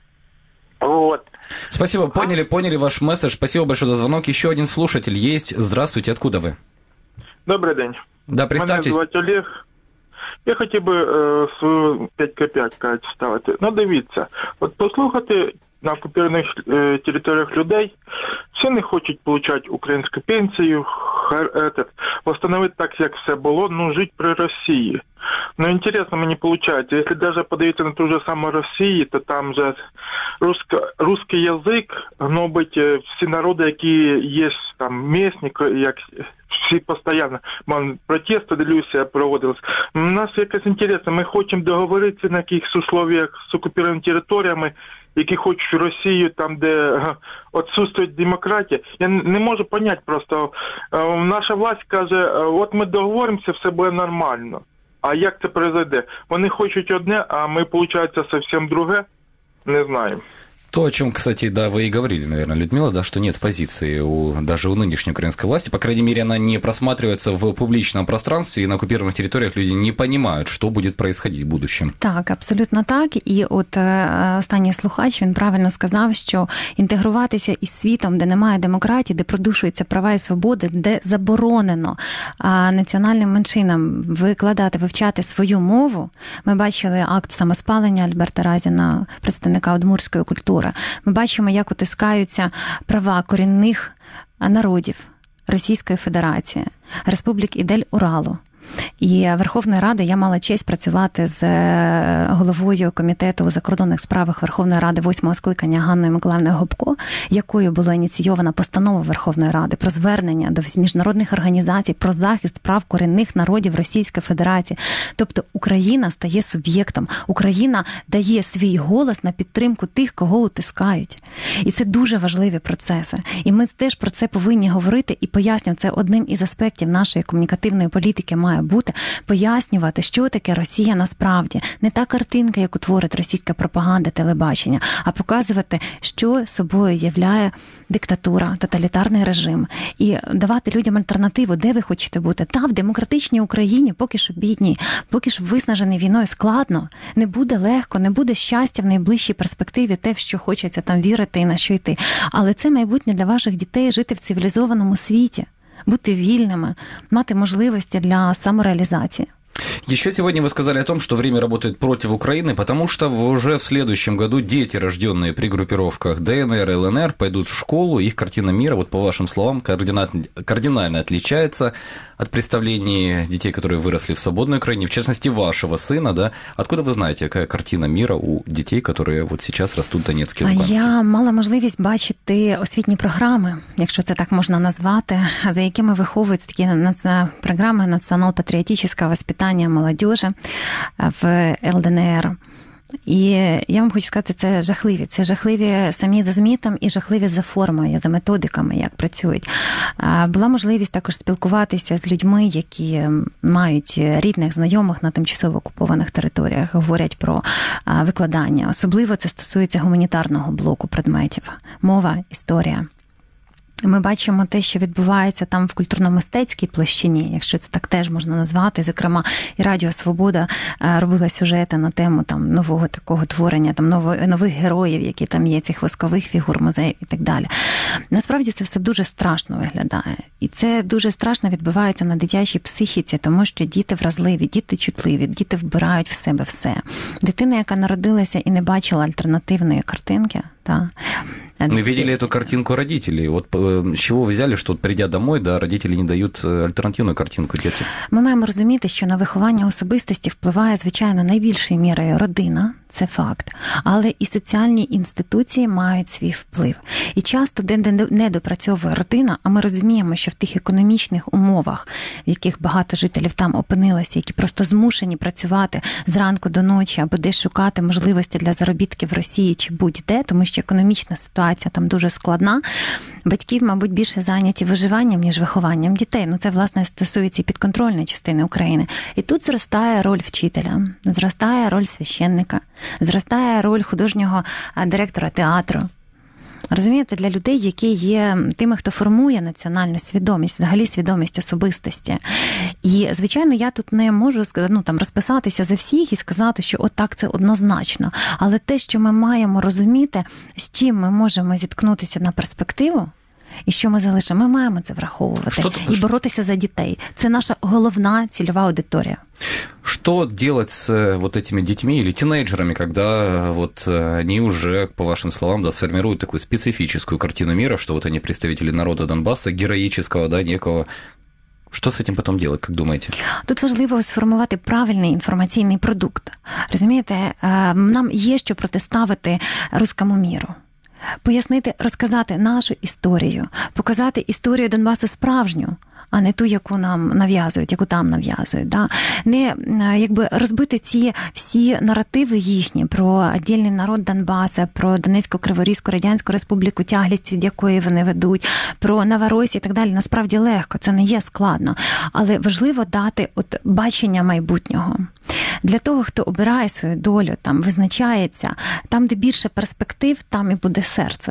Вот. Спасибо, поняли ваш месседж. Спасибо большое за звонок. Еще один слушатель есть. Здравствуйте, откуда вы? Добрий день. Да, представьтесь. Мене звати Олег. Я хотів би свою 5 копійок вставити. Дивіться, от послухати на окупованих територіях людей, всі не хочуть отримати українську пенсію, встановити так, як все було, жити при Росії. Інтересно мені виходить, якщо навіть подивитися на ту ж саму Росію, то там же русский язик, всі народи, які є там місні, як всі постійно, протести, дивлюся, проводились. У нас якось інтересно, ми хочемо договоритися на якихось условиях з окупованими територіями, які хочуть Росію, там, де відсутствує демократія. Я не можу зрозуміти просто. Наша власть каже, от ми договоримося, все буде нормально. А як це произойде? Вони хочуть одне, а ми, виходить, зовсім друге? Не знаю. То, о чем, кстати, да, вы и говорили, наверное, Людмила, да, что нет позиции даже у нынешней украинской власти. По крайней мере, она не просматривается в публичном пространстве, и на оккупированных территориях люди не понимают, что будет происходить в будущем. Так, абсолютно так. І от останній слухач, він правильно сказав, що інтегруватися із світом, де немає демократії, де продушуються права і свободи, де заборонено національним меншинам вивчати свою мову. Ми бачили акт самоспалення Альберта Разіна, представника удмуртської культури. Ми бачимо, як утискаються права корінних народів Російської Федерації, Республік Ідель-Уралу. І Верховною Радою я мала честь працювати з головою Комітету у закордонних справах Верховної Ради 8-го скликання Ганною Миколаївною Гопко, якою була ініційована постанова Верховної Ради про звернення до міжнародних організацій про захист прав корінних народів Російської Федерації. Тобто Україна стає суб'єктом, Україна дає свій голос на підтримку тих, кого утискають. І це дуже важливі процеси. І ми теж про це повинні говорити і пояснювати. Це одним із аспектів нашої комунікативної політики має бути пояснювати, що таке Росія насправді. Не та картинка, яку творить російська пропаганда, телебачення, а показувати, що собою являє диктатура, тоталітарний режим. І давати людям альтернативу, де ви хочете бути. Та в демократичній Україні поки що бідні, поки що виснажений війною складно, не буде легко, не буде щастя в найближчій перспективі, те, в що хочеться там вірити і на що йти. Але це майбутнє для ваших дітей жити в цивілізованому світі, бути вільними, мати можливості для самореалізації. Еще сегодня вы сказали о том, что время работает против Украины, потому что уже в следующем году дети, рожденные при группировках ДНР и ЛНР, пойдут в школу, их картина мира, вот по вашим словам, кардинально отличается от представлений детей, которые выросли в свободной Украине, в частности, вашего сына, да? Откуда вы знаете, какая картина мира у детей, которые вот сейчас растут в Донецке и Луганську? Я мала можливість бачити освітні програми, якщо це так можна назвати, за якими виховують такі програми націонал-патріотичного воспитання молодежі в ЛДНР. І я вам хочу сказати, це жахливі. Це жахливі самі за змістом і жахливі за формою, за методиками, як працюють. Була можливість також спілкуватися з людьми, які мають рідних, знайомих на тимчасово окупованих територіях, говорять про викладання. Особливо це стосується гуманітарного блоку предметів. Мова, історія. Ми бачимо те, що відбувається там в культурно-мистецькій площині, якщо це так теж можна назвати. Зокрема, і Радіо Свобода робила сюжети на тему там нового такого творення, там нових героїв, які там є, цих воскових фігур, музеїв і так далі. Насправді це все дуже страшно виглядає. І це дуже страшно відбувається на дитячій психіці, тому що діти вразливі, діти чутливі, діти вбирають в себе все. Дитина, яка народилася і не бачила альтернативної картинки, та. Мы видели эту картинку родителей. Вот с чего вы взяли, что придя домой, да, родители не дають альтернативну картинку дітям? Ми маємо розуміти, що на виховання особистості впливає, звичайно, найбільшою мірою родина, це факт, але і соціальні інституції мають свій вплив. І часто, де не допрацьовує родина, а ми розуміємо, що в тих економічних умовах, в яких багато жителів там опинилося, які просто змушені працювати зранку до ночі або десь шукати можливості для заробітків в Росії чи будь-де, тому що економічна ситуація там дуже складна, батьків, мабуть, більше зайняті виживанням, ніж вихованням дітей. Ну, це, власне, стосується і підконтрольної частини України. І тут зростає роль вчителя, зростає роль священника, зростає роль художнього директора театру. Розумієте, для людей, які є тими, хто формує національну свідомість, взагалі свідомість особистості. І, звичайно, я тут не можу розписатися за всіх і сказати, що отак це однозначно. Але те, що ми маємо розуміти, з чим ми можемо зіткнутися на перспективу, і що ми залишимо, ми маємо це враховувати. І боротися за дітей. Це наша головна цільова аудиторія. Что делать с вот этими детьми или тинейджерами, когда вот они уже, по вашим словам, да, сформируют такую специфическую картину мира, что вот они представители народа Донбасса, героического, да, некого. Що з цим потім робити, як думаєте? Тут важливо сформувати правильний інформаційний продукт. Розумієте, нам є що протиставити руському міру. Пояснити, розказати нашу історію, показати історію Донбасу справжню, а не ту, яку нам нав'язують, яку там нав'язують. Да? Не розбити ці всі наративи їхні про віддільний народ Донбаса, про Донецьку Криворізьку Радянську Республіку, тяглість, від якої вони ведуть, про Новоросію і так далі. Насправді легко, це не є складно. Але важливо дати бачення майбутнього. Для того, хто обирає свою долю, там визначається, там, де більше перспектив, там і буде серце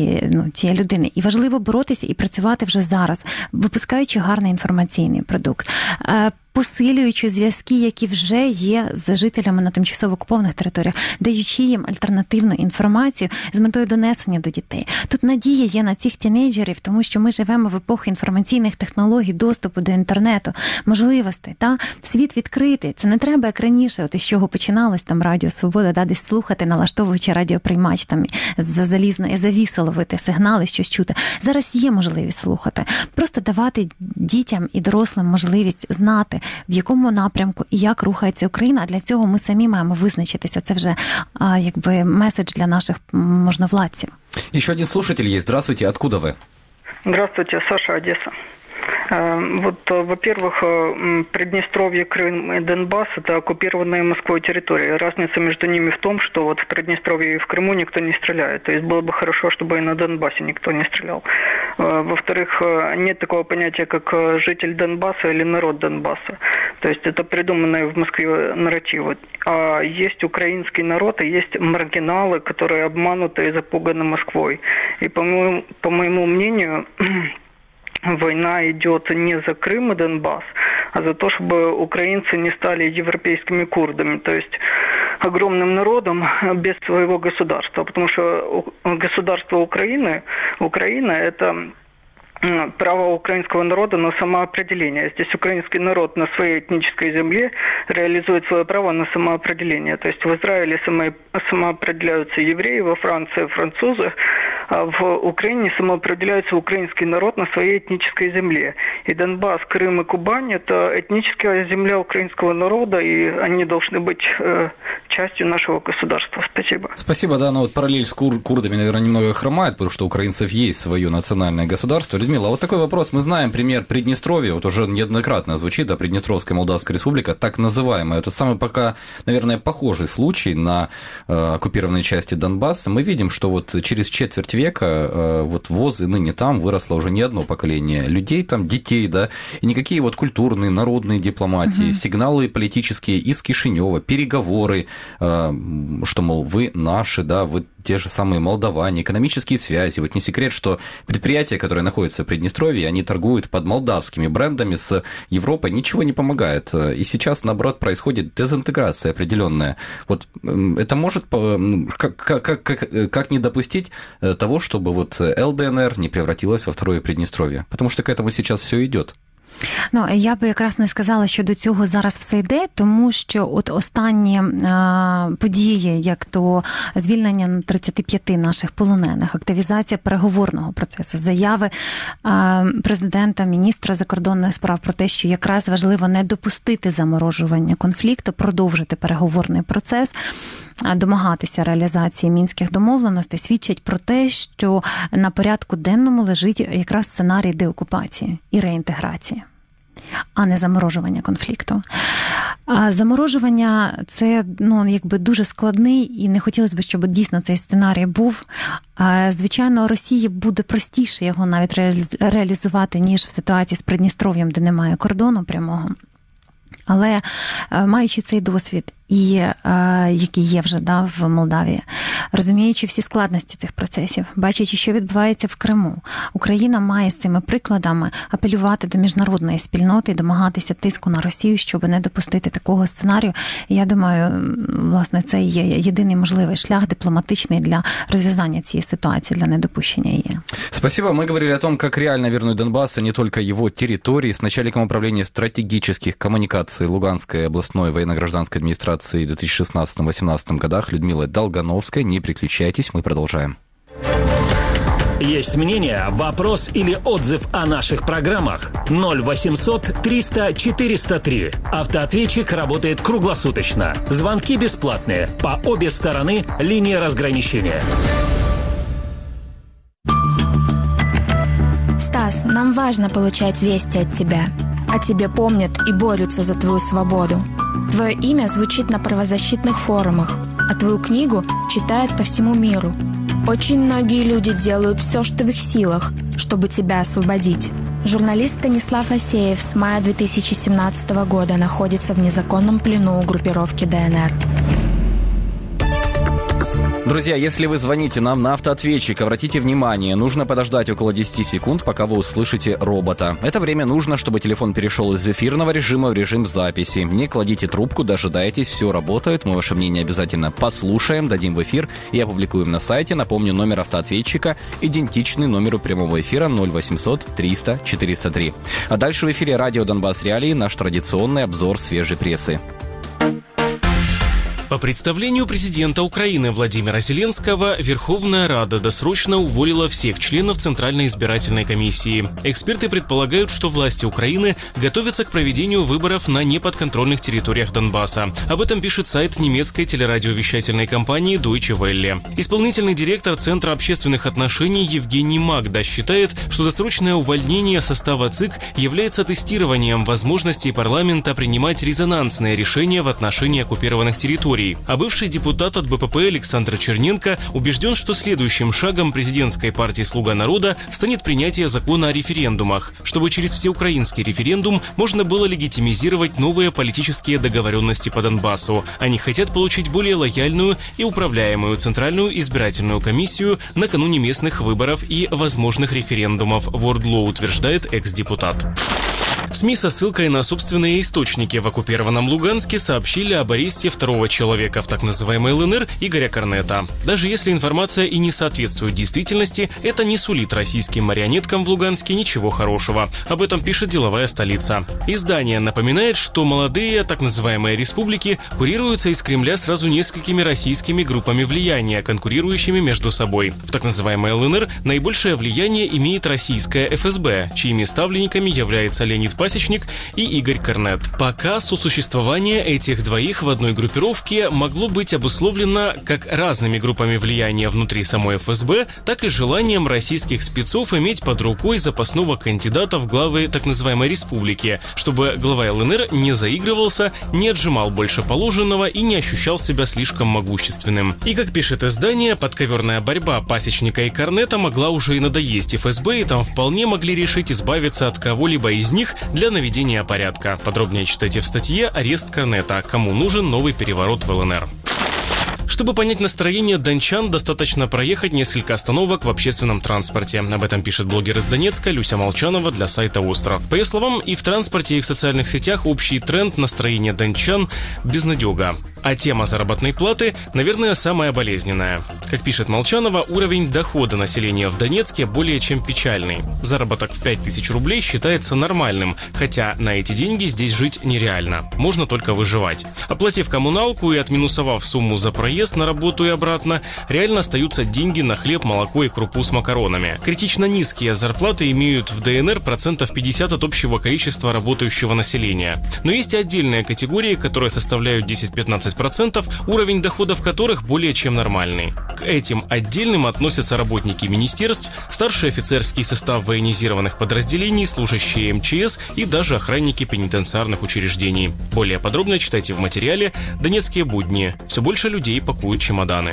цієї людини. І важливо боротися і працювати вже зараз, випускаючи гарний інформаційний продукт, посилюючи зв'язки, які вже є з жителями на тимчасово окупованих територіях, даючи їм альтернативну інформацію з метою донесення до дітей. Тут надія є на цих тінейджерів, тому що ми живемо в епоху інформаційних технологій, доступу до інтернету, можливостей. Та? Світ відкритий. Це не треба, як раніше, із чого починалось там Радіо Свобода, да, десь слухати, налаштовуючи радіоприймач, там за залізної завіси ловити сигнали, щось чути. Зараз є можливість слухати. Просто давати дітям і дорослим можливість знати, в якому напрямку і як рухається Україна. А для цього ми самі маємо визначитися. Це вже якби меседж для наших можновладців. Еще один слушатель есть. Здравствуйте, откуда вы? Здравствуйте, Саша, Одесса. Вот, во-первых, Приднестровье, Крым и Донбасс – это оккупированные Москвой территории. Разница между ними в том, что вот в Приднестровье и в Крыму никто не стреляет. То есть было бы хорошо, чтобы и на Донбассе никто не стрелял. Во-вторых, нет такого понятия, как житель Донбасса или народ Донбасса. То есть это придуманные в Москве нарративы. А есть украинский народ и есть маргиналы, которые обмануты и запуганы Москвой. И по моему мнению, война идет не за Крым и Донбасс, а за то, чтобы украинцы не стали европейскими курдами, то есть огромным народом без своего государства. Потому что государство Украина – это право украинского народа на самоопределение. Здесь украинский народ на своей этнической земле реализует свое право на самоопределение. То есть в Израиле самоопределяются евреи, во Франции французы, а в Украине самоопределяется украинский народ на своей этнической земле. И Донбасс, Крым и Кубань – это этническая земля украинского народа, и они должны быть частью нашего государства. Спасибо. Спасибо, да, но вот параллель с курдами, наверное, немного хромает, потому что у украинцев есть свое национальное государство. Людмила, вот такой вопрос. Мы знаем пример Приднестровья, вот уже неоднократно звучит, да, Приднестровская Молдавская Республика, так называемая. Это самый пока, наверное, похожий случай на оккупированной части Донбасса. Мы видим, что вот через четверть века вот ВОЗ и ныне там выросло уже не одно поколение людей, там детей, да, и никакие вот культурные, народные дипломатии, сигналы политические из Кишинева, переговоры, что, мол, вы наши, да, вы те же самые молдаване, экономические связи. Вот не секрет, что предприятия, которые находятся в Приднестровье, они торгуют под молдавскими брендами с Европой, ничего не помогает. И сейчас, наоборот, происходит дезинтеграция определенная. Вот это может, как не допустить того, чтобы вот ЛДНР не превратилась во второе Приднестровье? Потому что к этому сейчас все идет. Ну, я би якраз не сказала, що до цього зараз все йде, тому що от останні події, як то звільнення 35 наших полонених, активізація переговорного процесу, заяви президента, міністра закордонних справ про те, що якраз важливо не допустити заморожування конфлікту, продовжити переговорний процес, домагатися реалізації мінських домовленостей, свідчать про те, що на порядку денному лежить якраз сценарій деокупації і реінтеграції, а не заморожування конфлікту. Заморожування – це, ну, якби дуже складний, і не хотілося б, щоб дійсно цей сценарій був. Звичайно, Росії буде простіше його навіть реалізувати, ніж в ситуації з Придністров'ям, де немає кордону прямого. Але маючи цей досвід, і який є вже в Молдавії, розуміючи всі складності цих процесів, бачачи, що відбувається в Криму, Україна має з цими прикладами апелювати до міжнародної спільноти і домагатися тиску на Росію, щоб не допустити такого сценарію. І я думаю, власне, це є єдиний можливий шлях дипломатичний для розв'язання цієї ситуації, для недопущення її. Спасибо. Мы говорили о том, как реально вернуть Донбасс, а не только его территории, с начальником управления стратегических коммуникаций Луганской областной военно-гражданской администрации в 2016-2018 годах Людмилой Долгановской. Не переключайтесь, мы продолжаем. Есть мнение, вопрос или отзыв о наших программах? 0800 300 403. Автоответчик работает круглосуточно. Звонки бесплатные. По обе стороны линии разграничения. Стас, нам важно получать вести от тебя. О тебе помнят и борются за твою свободу. Твое имя звучит на правозащитных форумах, а твою книгу читают по всему миру. Очень многие люди делают все, что в их силах, чтобы тебя освободить. Журналист Станислав Асеев с мая 2017 года находится в незаконном плену у группировки ДНР. Друзья, если вы звоните нам на автоответчик, обратите внимание, нужно подождать около 10 секунд, пока вы услышите робота. Это время нужно, чтобы телефон перешел из эфирного режима в режим записи. Не кладите трубку, дожидайтесь, все работает, мы ваше мнение обязательно послушаем, дадим в эфир и опубликуем на сайте. Напомню, номер автоответчика идентичный номеру прямого эфира 0800 300 403. А дальше в эфире радио «Донбасс Реалии» наш традиционный обзор свежей прессы. По представлению президента Украины Владимира Зеленского, Верховная Рада досрочно уволила всех членов Центральной избирательной комиссии. Эксперты предполагают, что власти Украины готовятся к проведению выборов на неподконтрольных территориях Донбасса. Об этом пишет сайт немецкой телерадиовещательной компании Deutsche Welle. Исполнительный директор Центра общественных отношений Евгений Магда считает, что досрочное увольнение состава ЦИК является тестированием возможностей парламента принимать резонансные решения в отношении оккупированных территорий. А бывший депутат от БПП Александр Черненко убежден, что следующим шагом президентской партии «Слуга народа» станет принятие закона о референдумах, чтобы через всеукраинский референдум можно было легитимизировать новые политические договоренности по Донбассу. Они хотят получить более лояльную и управляемую Центральную избирательную комиссию накануне местных выборов и возможных референдумов, Вордло утверждает экс-депутат. СМИ со ссылкой на собственные источники в оккупированном Луганске сообщили об аресте второго человека в так называемой ЛНР Игоря Корнета. Даже если информация и не соответствует действительности, это не сулит российским марионеткам в Луганске ничего хорошего. Об этом пишет «Деловая столица». Издание напоминает, что молодые так называемые республики курируются из Кремля сразу несколькими российскими группами влияния, конкурирующими между собой. В так называемой ЛНР наибольшее влияние имеет российская ФСБ, чьими ставленниками является Леонид Пасечник и Игорь Корнет. Пока сосуществование этих двоих в одной группировке могло быть обусловлено как разными группами влияния внутри самой ФСБ, так и желанием российских спецов иметь под рукой запасного кандидата в главы так называемой республики, чтобы глава ЛНР не заигрывался, не отжимал больше положенного и не ощущал себя слишком могущественным. И, как пишет издание, подковерная борьба Пасечника и Корнета могла уже и надоесть ФСБ, и там вполне могли решить избавиться от кого-либо из них для наведения порядка. Подробнее читайте в статье «Арест Корнета. Кому нужен новый переворот в ЛНР». Чтобы понять настроение дончан, достаточно проехать несколько остановок в общественном транспорте. Об этом пишет блогер из Донецка Люся Молчанова для сайта «Остров». По ее словам, и в транспорте, и в социальных сетях общий тренд настроения дончан – безнадега. А тема заработной платы, наверное, самая болезненная. Как пишет Молчанова, уровень дохода населения в Донецке более чем печальный. Заработок в 5000 рублей считается нормальным, хотя на эти деньги здесь жить нереально. Можно только выживать. Оплатив коммуналку и отминусовав сумму за проезд на работу и обратно, реально остаются деньги на хлеб, молоко и крупу с макаронами. Критично низкие зарплаты имеют в ДНР 50% от общего количества работающего населения. Но есть и отдельные категории, которые составляют 10-15%, уровень доходов которых более чем нормальный. К этим отдельным относятся работники министерств, старший офицерский состав военизированных подразделений, служащие МЧС и даже охранники пенитенциарных учреждений. Более подробно читайте в материале «Донецкие будни». Все больше людей пакуют чемоданы.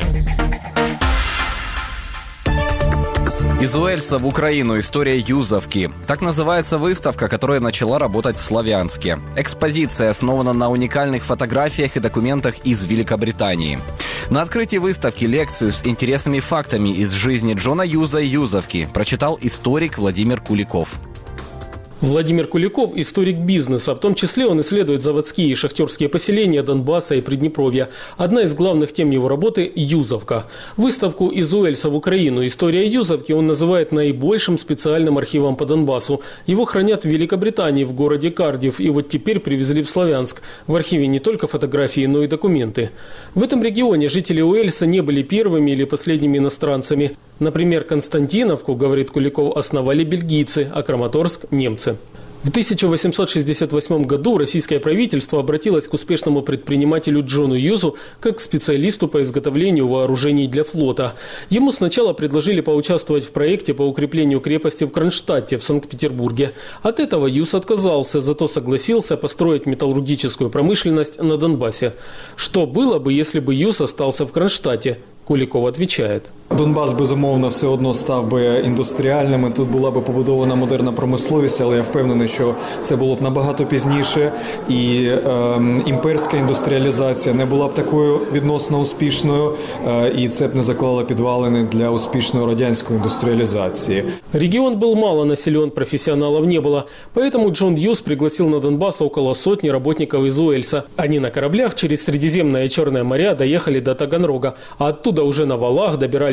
Из Уэльса в Украину. История Юзовки. Так называется выставка, которая начала работать в Славянске. Экспозиция основана на уникальных фотографиях и документах из Великобритании. На открытии выставки лекцию с интересными фактами из жизни Джона Юза и Юзовки прочитал историк Владимир Куликов. Владимир Куликов – историк бизнеса. В том числе он исследует заводские и шахтерские поселения Донбасса и Приднепровья. Одна из главных тем его работы – Юзовка. Выставку «Из Уэльса в Украину. История Юзовки» он называет наибольшим специальным архивом по Донбассу. Его хранят в Великобритании, в городе Кардифф. И вот теперь привезли в Славянск. В архиве не только фотографии, но и документы. В этом регионе жители Уэльса не были первыми или последними иностранцами. Например, Константиновку, говорит Куликов, основали бельгийцы, а Краматорск – немцы. В 1868 году российское правительство обратилось к успешному предпринимателю Джону Юзу как к специалисту по изготовлению вооружений для флота. Ему сначала предложили поучаствовать в проекте по укреплению крепости в Кронштадте в Санкт-Петербурге. От этого Юз отказался, зато согласился построить металлургическую промышленность на Донбассе. Что было бы, если бы Юз остался в Кронштадте? Куликов отвечает. Донбас, безумовно, все одно став би індустріальним, і тут була б побудована модерна промисловість, але я впевнений, що це було б набагато пізніше, і імперська індустріалізація не була б такою відносно успішною, і це б не заклало підвалини для успішної радянської індустріалізації. Регион был мало населен, профессионалов не было, поэтому Джон Юз пригласил на Донбасс около сотни работников из Уэльса. Они на кораблях через Средиземное и Черное моря доехали до Таганрога, а оттуда уже на валах добирали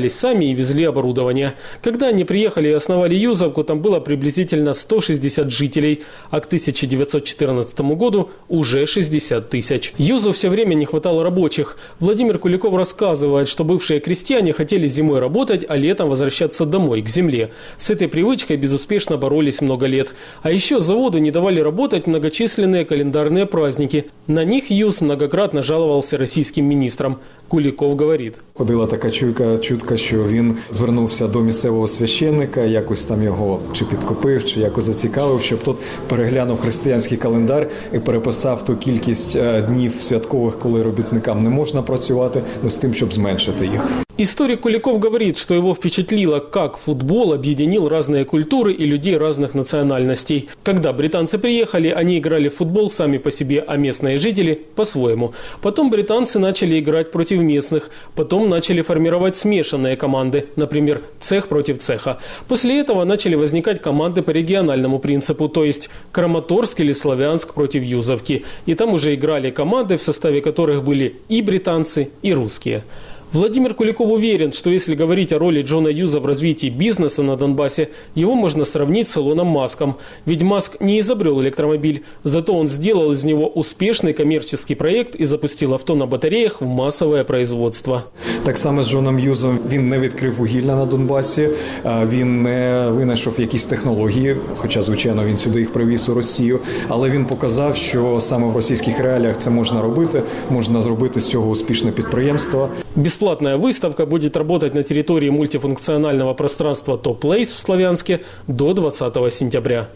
переодевались сами и везли оборудование. Когда они приехали и основали Юзовку, там было приблизительно 160 жителей, а к 1914 году уже 60 тысяч. Юзу все время не хватало рабочих. Владимир Куликов рассказывает, что бывшие крестьяне хотели зимой работать, а летом возвращаться домой, к земле. С этой привычкой безуспешно боролись много лет. А еще заводу не давали работать многочисленные календарные праздники. На них Юз многократно жаловался российским министрам. Куликов говорить. Ходила така чутка, що він звернувся до місцевого священника, якось там його чи підкупив, чи якось зацікавив, щоб тот переглянув християнський календар і переписав ту кількість днів святкових, коли робітникам не можна працювати, з тим, щоб зменшити їх. Историк Куликов говорит, что его впечатлило, как футбол объединил разные культуры и людей разных национальностей. Когда британцы приехали, они играли в футбол сами по себе, а местные жители – по-своему. Потом британцы начали играть против местных. Потом начали формировать смешанные команды, например, цех против цеха. После этого начали возникать команды по региональному принципу, то есть Краматорск или Славянск против Юзовки. И там уже играли команды, в составе которых были и британцы, и русские. Владимир Куликов уверен, что если говорить о роли Джона Юза в развитии бизнеса на Донбассе, его можно сравнить с Илоном Маском. Ведь Маск не изобрел электромобиль, зато он сделал из него успешный коммерческий проект и запустил авто на батареях в массовое производство. Так само з Джоном Юзом він не відкрив вугілля на Донбасі, він не винайшов якісь технології, хоча, звичайно, він сюди їх привіз у Росію, але він показав, що саме в російських реаліях це можна зробити з цього успішне підприємство. Бесплатная выставка будет работать на территории мультифункционального пространства Top Place в Славянске до 20 сентября.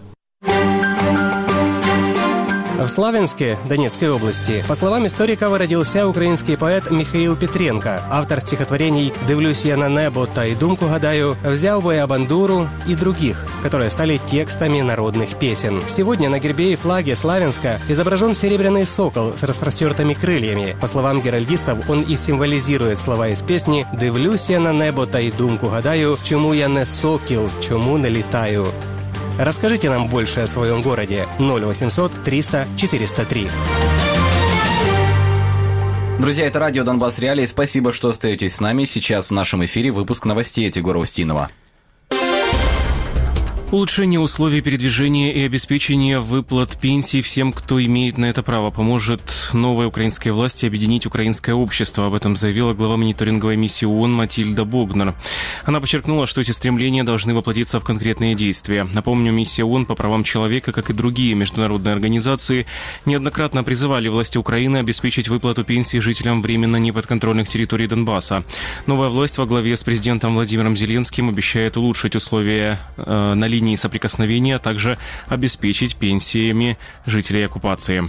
В Славянске Донецкой области, по словам историков, родился украинский поэт Михаил Петренко, автор стихотворений «Дивлюсь я на небо та й думку гадаю», «Взяв бы я бандуру» и других, которые стали текстами народных песен. Сегодня на гербе и флаге Славянска изображен серебряный сокол с распростертыми крыльями. По словам геральдистов, он и символизирует слова из песни «Дивлюсь я на небо та й думку гадаю, чому я не сокіл, чому не літаю». Расскажите нам больше о своем городе. 0800 300 403. Друзья, это радио «Донбасс Реалии». Спасибо, что остаетесь с нами. Сейчас в нашем эфире выпуск новостей от Егора Устинова. Улучшение условий передвижения и обеспечение выплат пенсий всем, кто имеет на это право, поможет новой украинской власти объединить украинское общество. Об этом заявила глава мониторинговой миссии ООН Матильда Богнер. Она подчеркнула, что эти стремления должны воплотиться в конкретные действия. Напомню, миссия ООН по правам человека, как и другие международные организации, неоднократно призывали власти Украины обеспечить выплату пенсий жителям временно неподконтрольных территорий Донбасса. Новая власть во главе с президентом Владимиром Зеленским обещает улучшить условия на линии соприкосновения, а также обеспечить пенсиями жителей оккупации.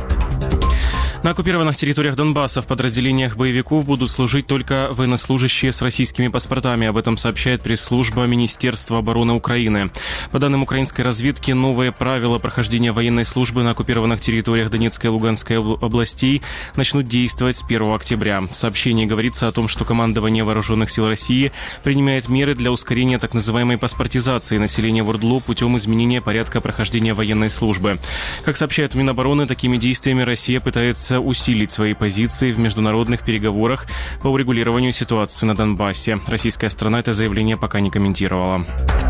На оккупированных территориях Донбасса в подразделениях боевиков будут служить только военнослужащие с российскими паспортами. Об этом сообщает пресс-служба Министерства обороны Украины. По данным украинской разведки, новые правила прохождения военной службы на оккупированных территориях Донецкой и Луганской областей начнут действовать с 1 октября. В сообщении говорится о том, что командование Вооруженных сил России принимает меры для ускорения так называемой паспортизации населения в ОРДЛО путем изменения порядка прохождения военной службы. Как сообщает Минобороны, такими действиями Россия пытается усилить свои позиции в международных переговорах по урегулированию ситуации на Донбассе. Российская сторона это заявление пока не комментировала.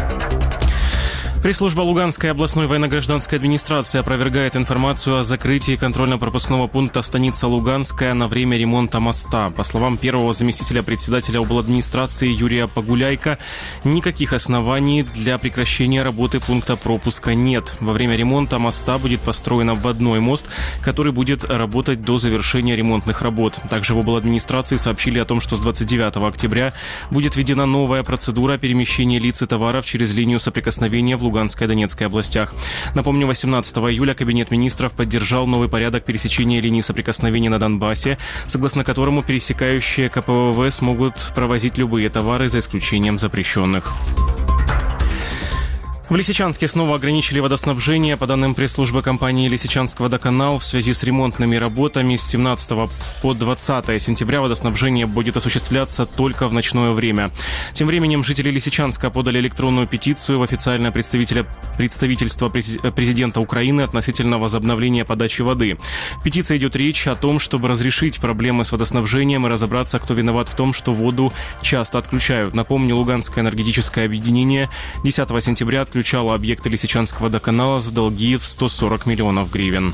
Пресс-служба Луганской областной военно-гражданской администрации опровергает информацию о закрытии контрольно-пропускного пункта станица Луганская на время ремонта моста. По словам первого заместителя председателя обладминистрации Юрия Погуляйко, никаких оснований для прекращения работы пункта пропуска нет. Во время ремонта моста будет построен обводной мост, который будет работать до завершения ремонтных работ. Также в обладминистрации сообщили о том, что с 29 октября будет введена новая процедура перемещения лиц и товаров через линию соприкосновения в Луганской и Донецкой областях. Напомню, 18 июля Кабинет министров поддержал новый порядок пересечения линии соприкосновения на Донбассе, согласно которому пересекающие КПВВ смогут провозить любые товары, за исключением запрещенных. В Лисичанске снова ограничили водоснабжение. По данным пресс-службы компании «Лисичанск водоканал», в связи с ремонтными работами с 17 по 20 сентября водоснабжение будет осуществляться только в ночное время. Тем временем жители Лисичанска подали электронную петицию в официальное представительство президента Украины относительно возобновления подачи воды. В петиции идет речь о том, чтобы разрешить проблемы с водоснабжением и разобраться, кто виноват в том, что воду часто отключают. Напомню, Луганское энергетическое объединение 10 сентября отключало объекты Лисичанского водоканала за долги в 140 миллионов гривен.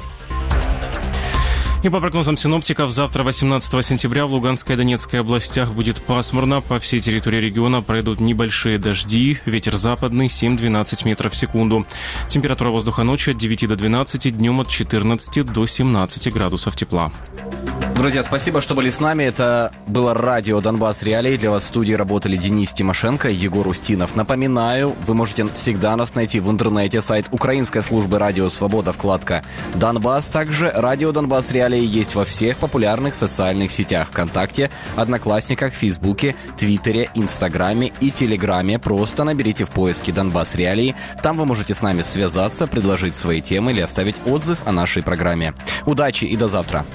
И по прогнозам синоптиков, завтра, 18 сентября, в Луганской и Донецкой областях будет пасмурно. По всей территории региона пройдут небольшие дожди. Ветер западный 7-12 метров в секунду. Температура воздуха ночью от 9 до 12, днем от 14 до 17 градусов тепла. Друзья, спасибо, что были с нами. Это было радио «Донбасс Реалии». Для вас в студии работали Денис Тимошенко и Егор Устинов. Напоминаю, вы можете всегда нас найти в интернете. Сайт украинской службы «Радио Свобода», вкладка «Донбасс». Также радио «Донбасс Реалии» есть во всех популярных социальных сетях: ВКонтакте, Одноклассниках, Фейсбуке, Твиттере, Инстаграме и Телеграме. Просто наберите в поиске «Донбасс Реалии». Там вы можете с нами связаться, предложить свои темы или оставить отзыв о нашей программе. Удачи и до завтра.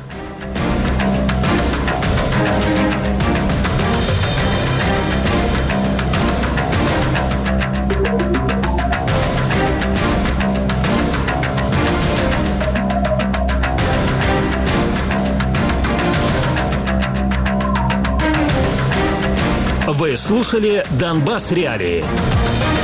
Вы слушали «Донбасс Реалии».